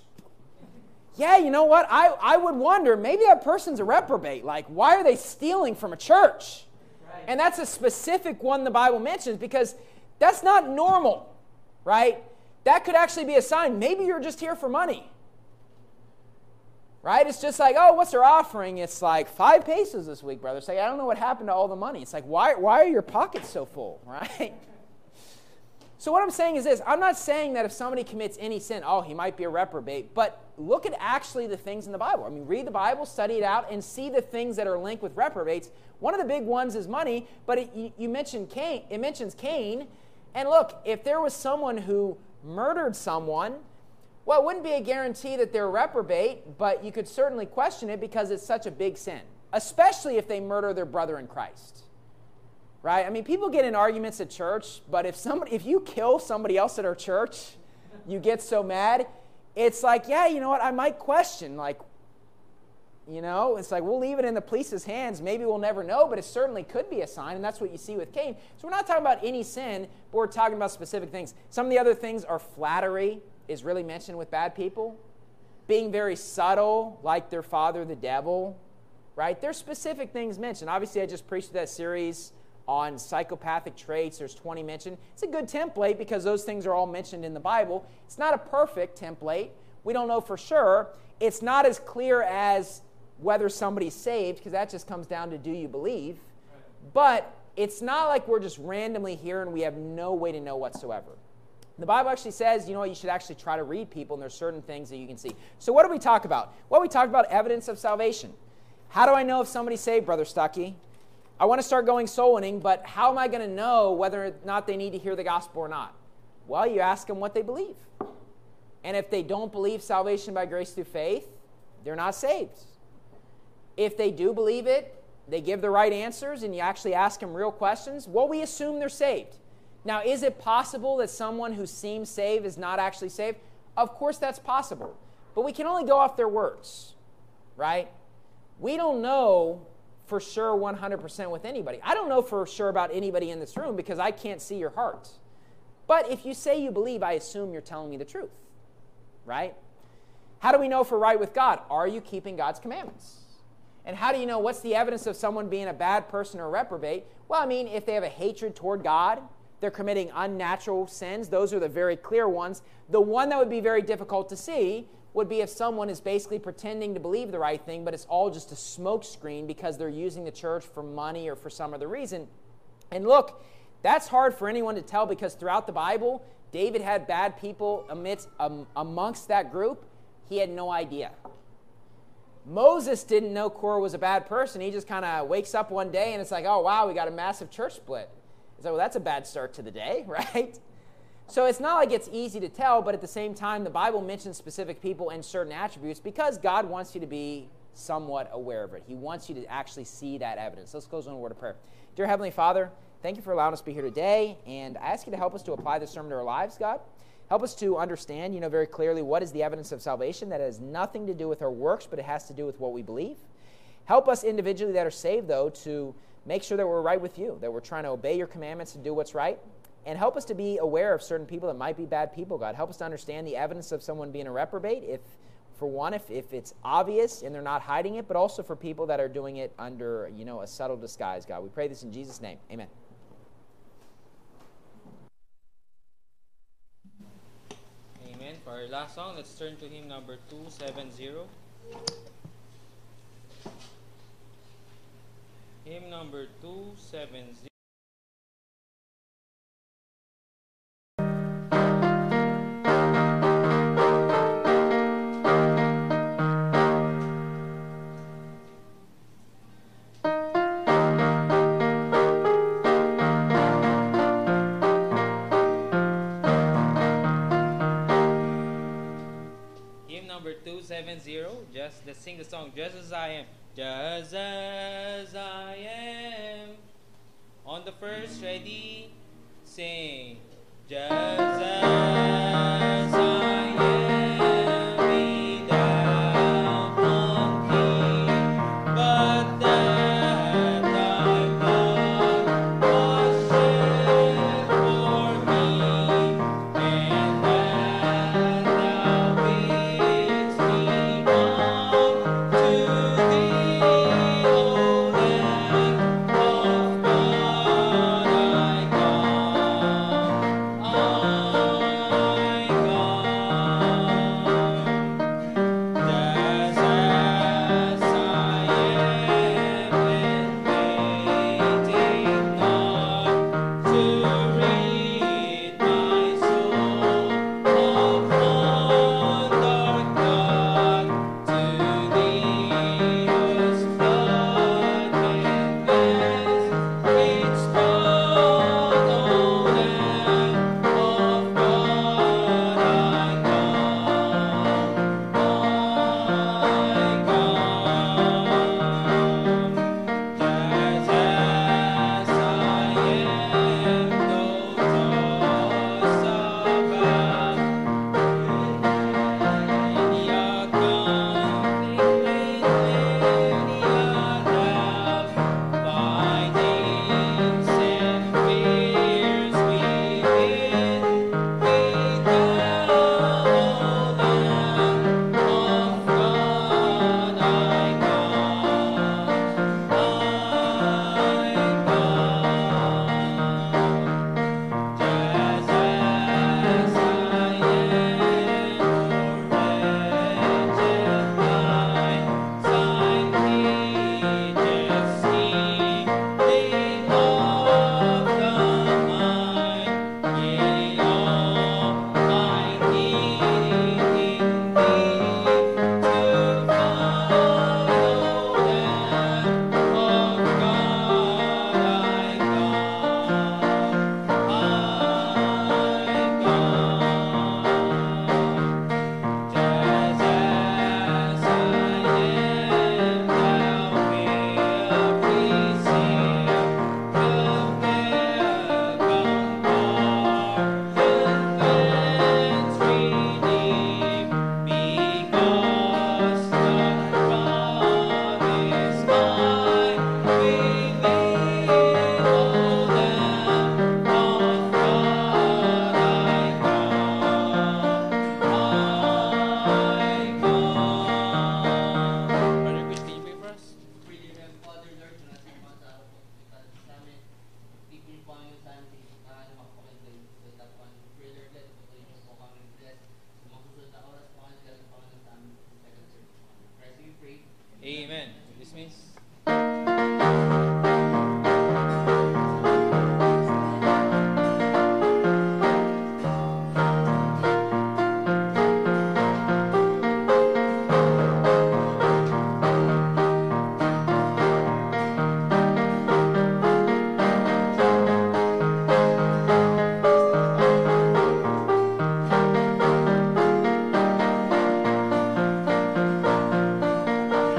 yeah, you know what? I, I would wonder, maybe that person's a reprobate. Like, why are they stealing from a church? Right. And that's a specific one the Bible mentions because that's not normal, right? That could actually be a sign. Maybe you're just here for money. Right? It's just like, oh, what's their offering? It's like five pesos this week, brother. Say, I don't know what happened to all the money. It's like, why, why are your pockets so full? Right? So what I'm saying is this. I'm not saying that if somebody commits any sin, oh, he might be a reprobate. But look at actually the things in the Bible. I mean, read the Bible, study it out, and see the things that are linked with reprobates. One of the big ones is money, but it, you, you mentioned Cain. It mentions Cain. And look, if there was someone who murdered someone, well, it wouldn't be a guarantee that they're a reprobate, but you could certainly question it because it's such a big sin, especially if they murder their brother in Christ. Right? I mean, people get in arguments at church, but if somebody, if you kill somebody else at our church, you get so mad, it's like, yeah, you know what, I might question, like, you know, it's like we'll leave it in the police's hands. Maybe we'll never know, but it certainly could be a sign, and that's what you see with Cain. So we're not talking about any sin, but we're talking about specific things. Some of the other things are flattery is really mentioned with bad people. Being very subtle, like their father, the devil, right? There's specific things mentioned. Obviously, I just preached that series On psychopathic traits, there's twenty mentioned. It's a good template because those things are all mentioned in the Bible. It's not a perfect template. We don't know for sure. It's not as clear as whether somebody's saved, because that just comes down to do you believe. But it's not like we're just randomly here and we have no way to know whatsoever. The Bible actually says, you know what, you should actually try to read people, and there's certain things that you can see. So what do we talk about? Well, we talk about evidence of salvation. How do I know if somebody's saved, Brother Stuckey? I want to start going soul winning, but how am I going to know whether or not they need to hear the gospel or not? Well, you ask them what they believe. And if they don't believe salvation by grace through faith, they're not saved. If they do believe it, they give the right answers, and you actually ask them real questions, well, we assume they're saved. Now, is it possible that someone who seems saved is not actually saved? Of course that's possible. But we can only go off their words, right? We don't know for sure one hundred percent with anybody. I don't know for sure about anybody in this room because I can't see your heart. But if you say you believe, I assume you're telling me the truth, right? How do we know if we're right with God? Are you keeping God's commandments? And how do you know what's the evidence of someone being a bad person or a reprobate? Well, I mean, if they have a hatred toward God, they're committing unnatural sins. Those are the very clear ones. The one that would be very difficult to see would be if someone is basically pretending to believe the right thing, but it's all just a smoke screen because they're using the church for money or for some other reason. And look, that's hard for anyone to tell because throughout the Bible, David had bad people amidst, um, amongst that group. He had no idea. Moses didn't know Korah was a bad person. He just kind of wakes up one day and it's like, oh, wow, we got a massive church split. It's like, well, that's a bad start to the day, right? So it's not like it's easy to tell, but at the same time, the Bible mentions specific people and certain attributes because God wants you to be somewhat aware of it. He wants you to actually see that evidence. Let's close with a word of prayer. Dear Heavenly Father, thank you for allowing us to be here today, and I ask you to help us to apply this sermon to our lives, God. Help us to understand, you know, very clearly what is the evidence of salvation. That has nothing to do with our works, but it has to do with what we believe. Help us individually that are saved, though, to make sure that we're right with you, that we're trying to obey your commandments and do what's right. And help us to be aware of certain people that might be bad people, God. Help us to understand the evidence of someone being a reprobate, if, for one, if, if it's obvious and they're not hiding it, but also for people that are doing it under, you know, a subtle disguise, God. We pray this in Jesus' name. Amen. Amen. For our last song, let's turn to hymn number two seventy. Hymn number two seventy. Just let's sing the song Just As I Am. Just as I am. On the first, ready, sing. Just as I am.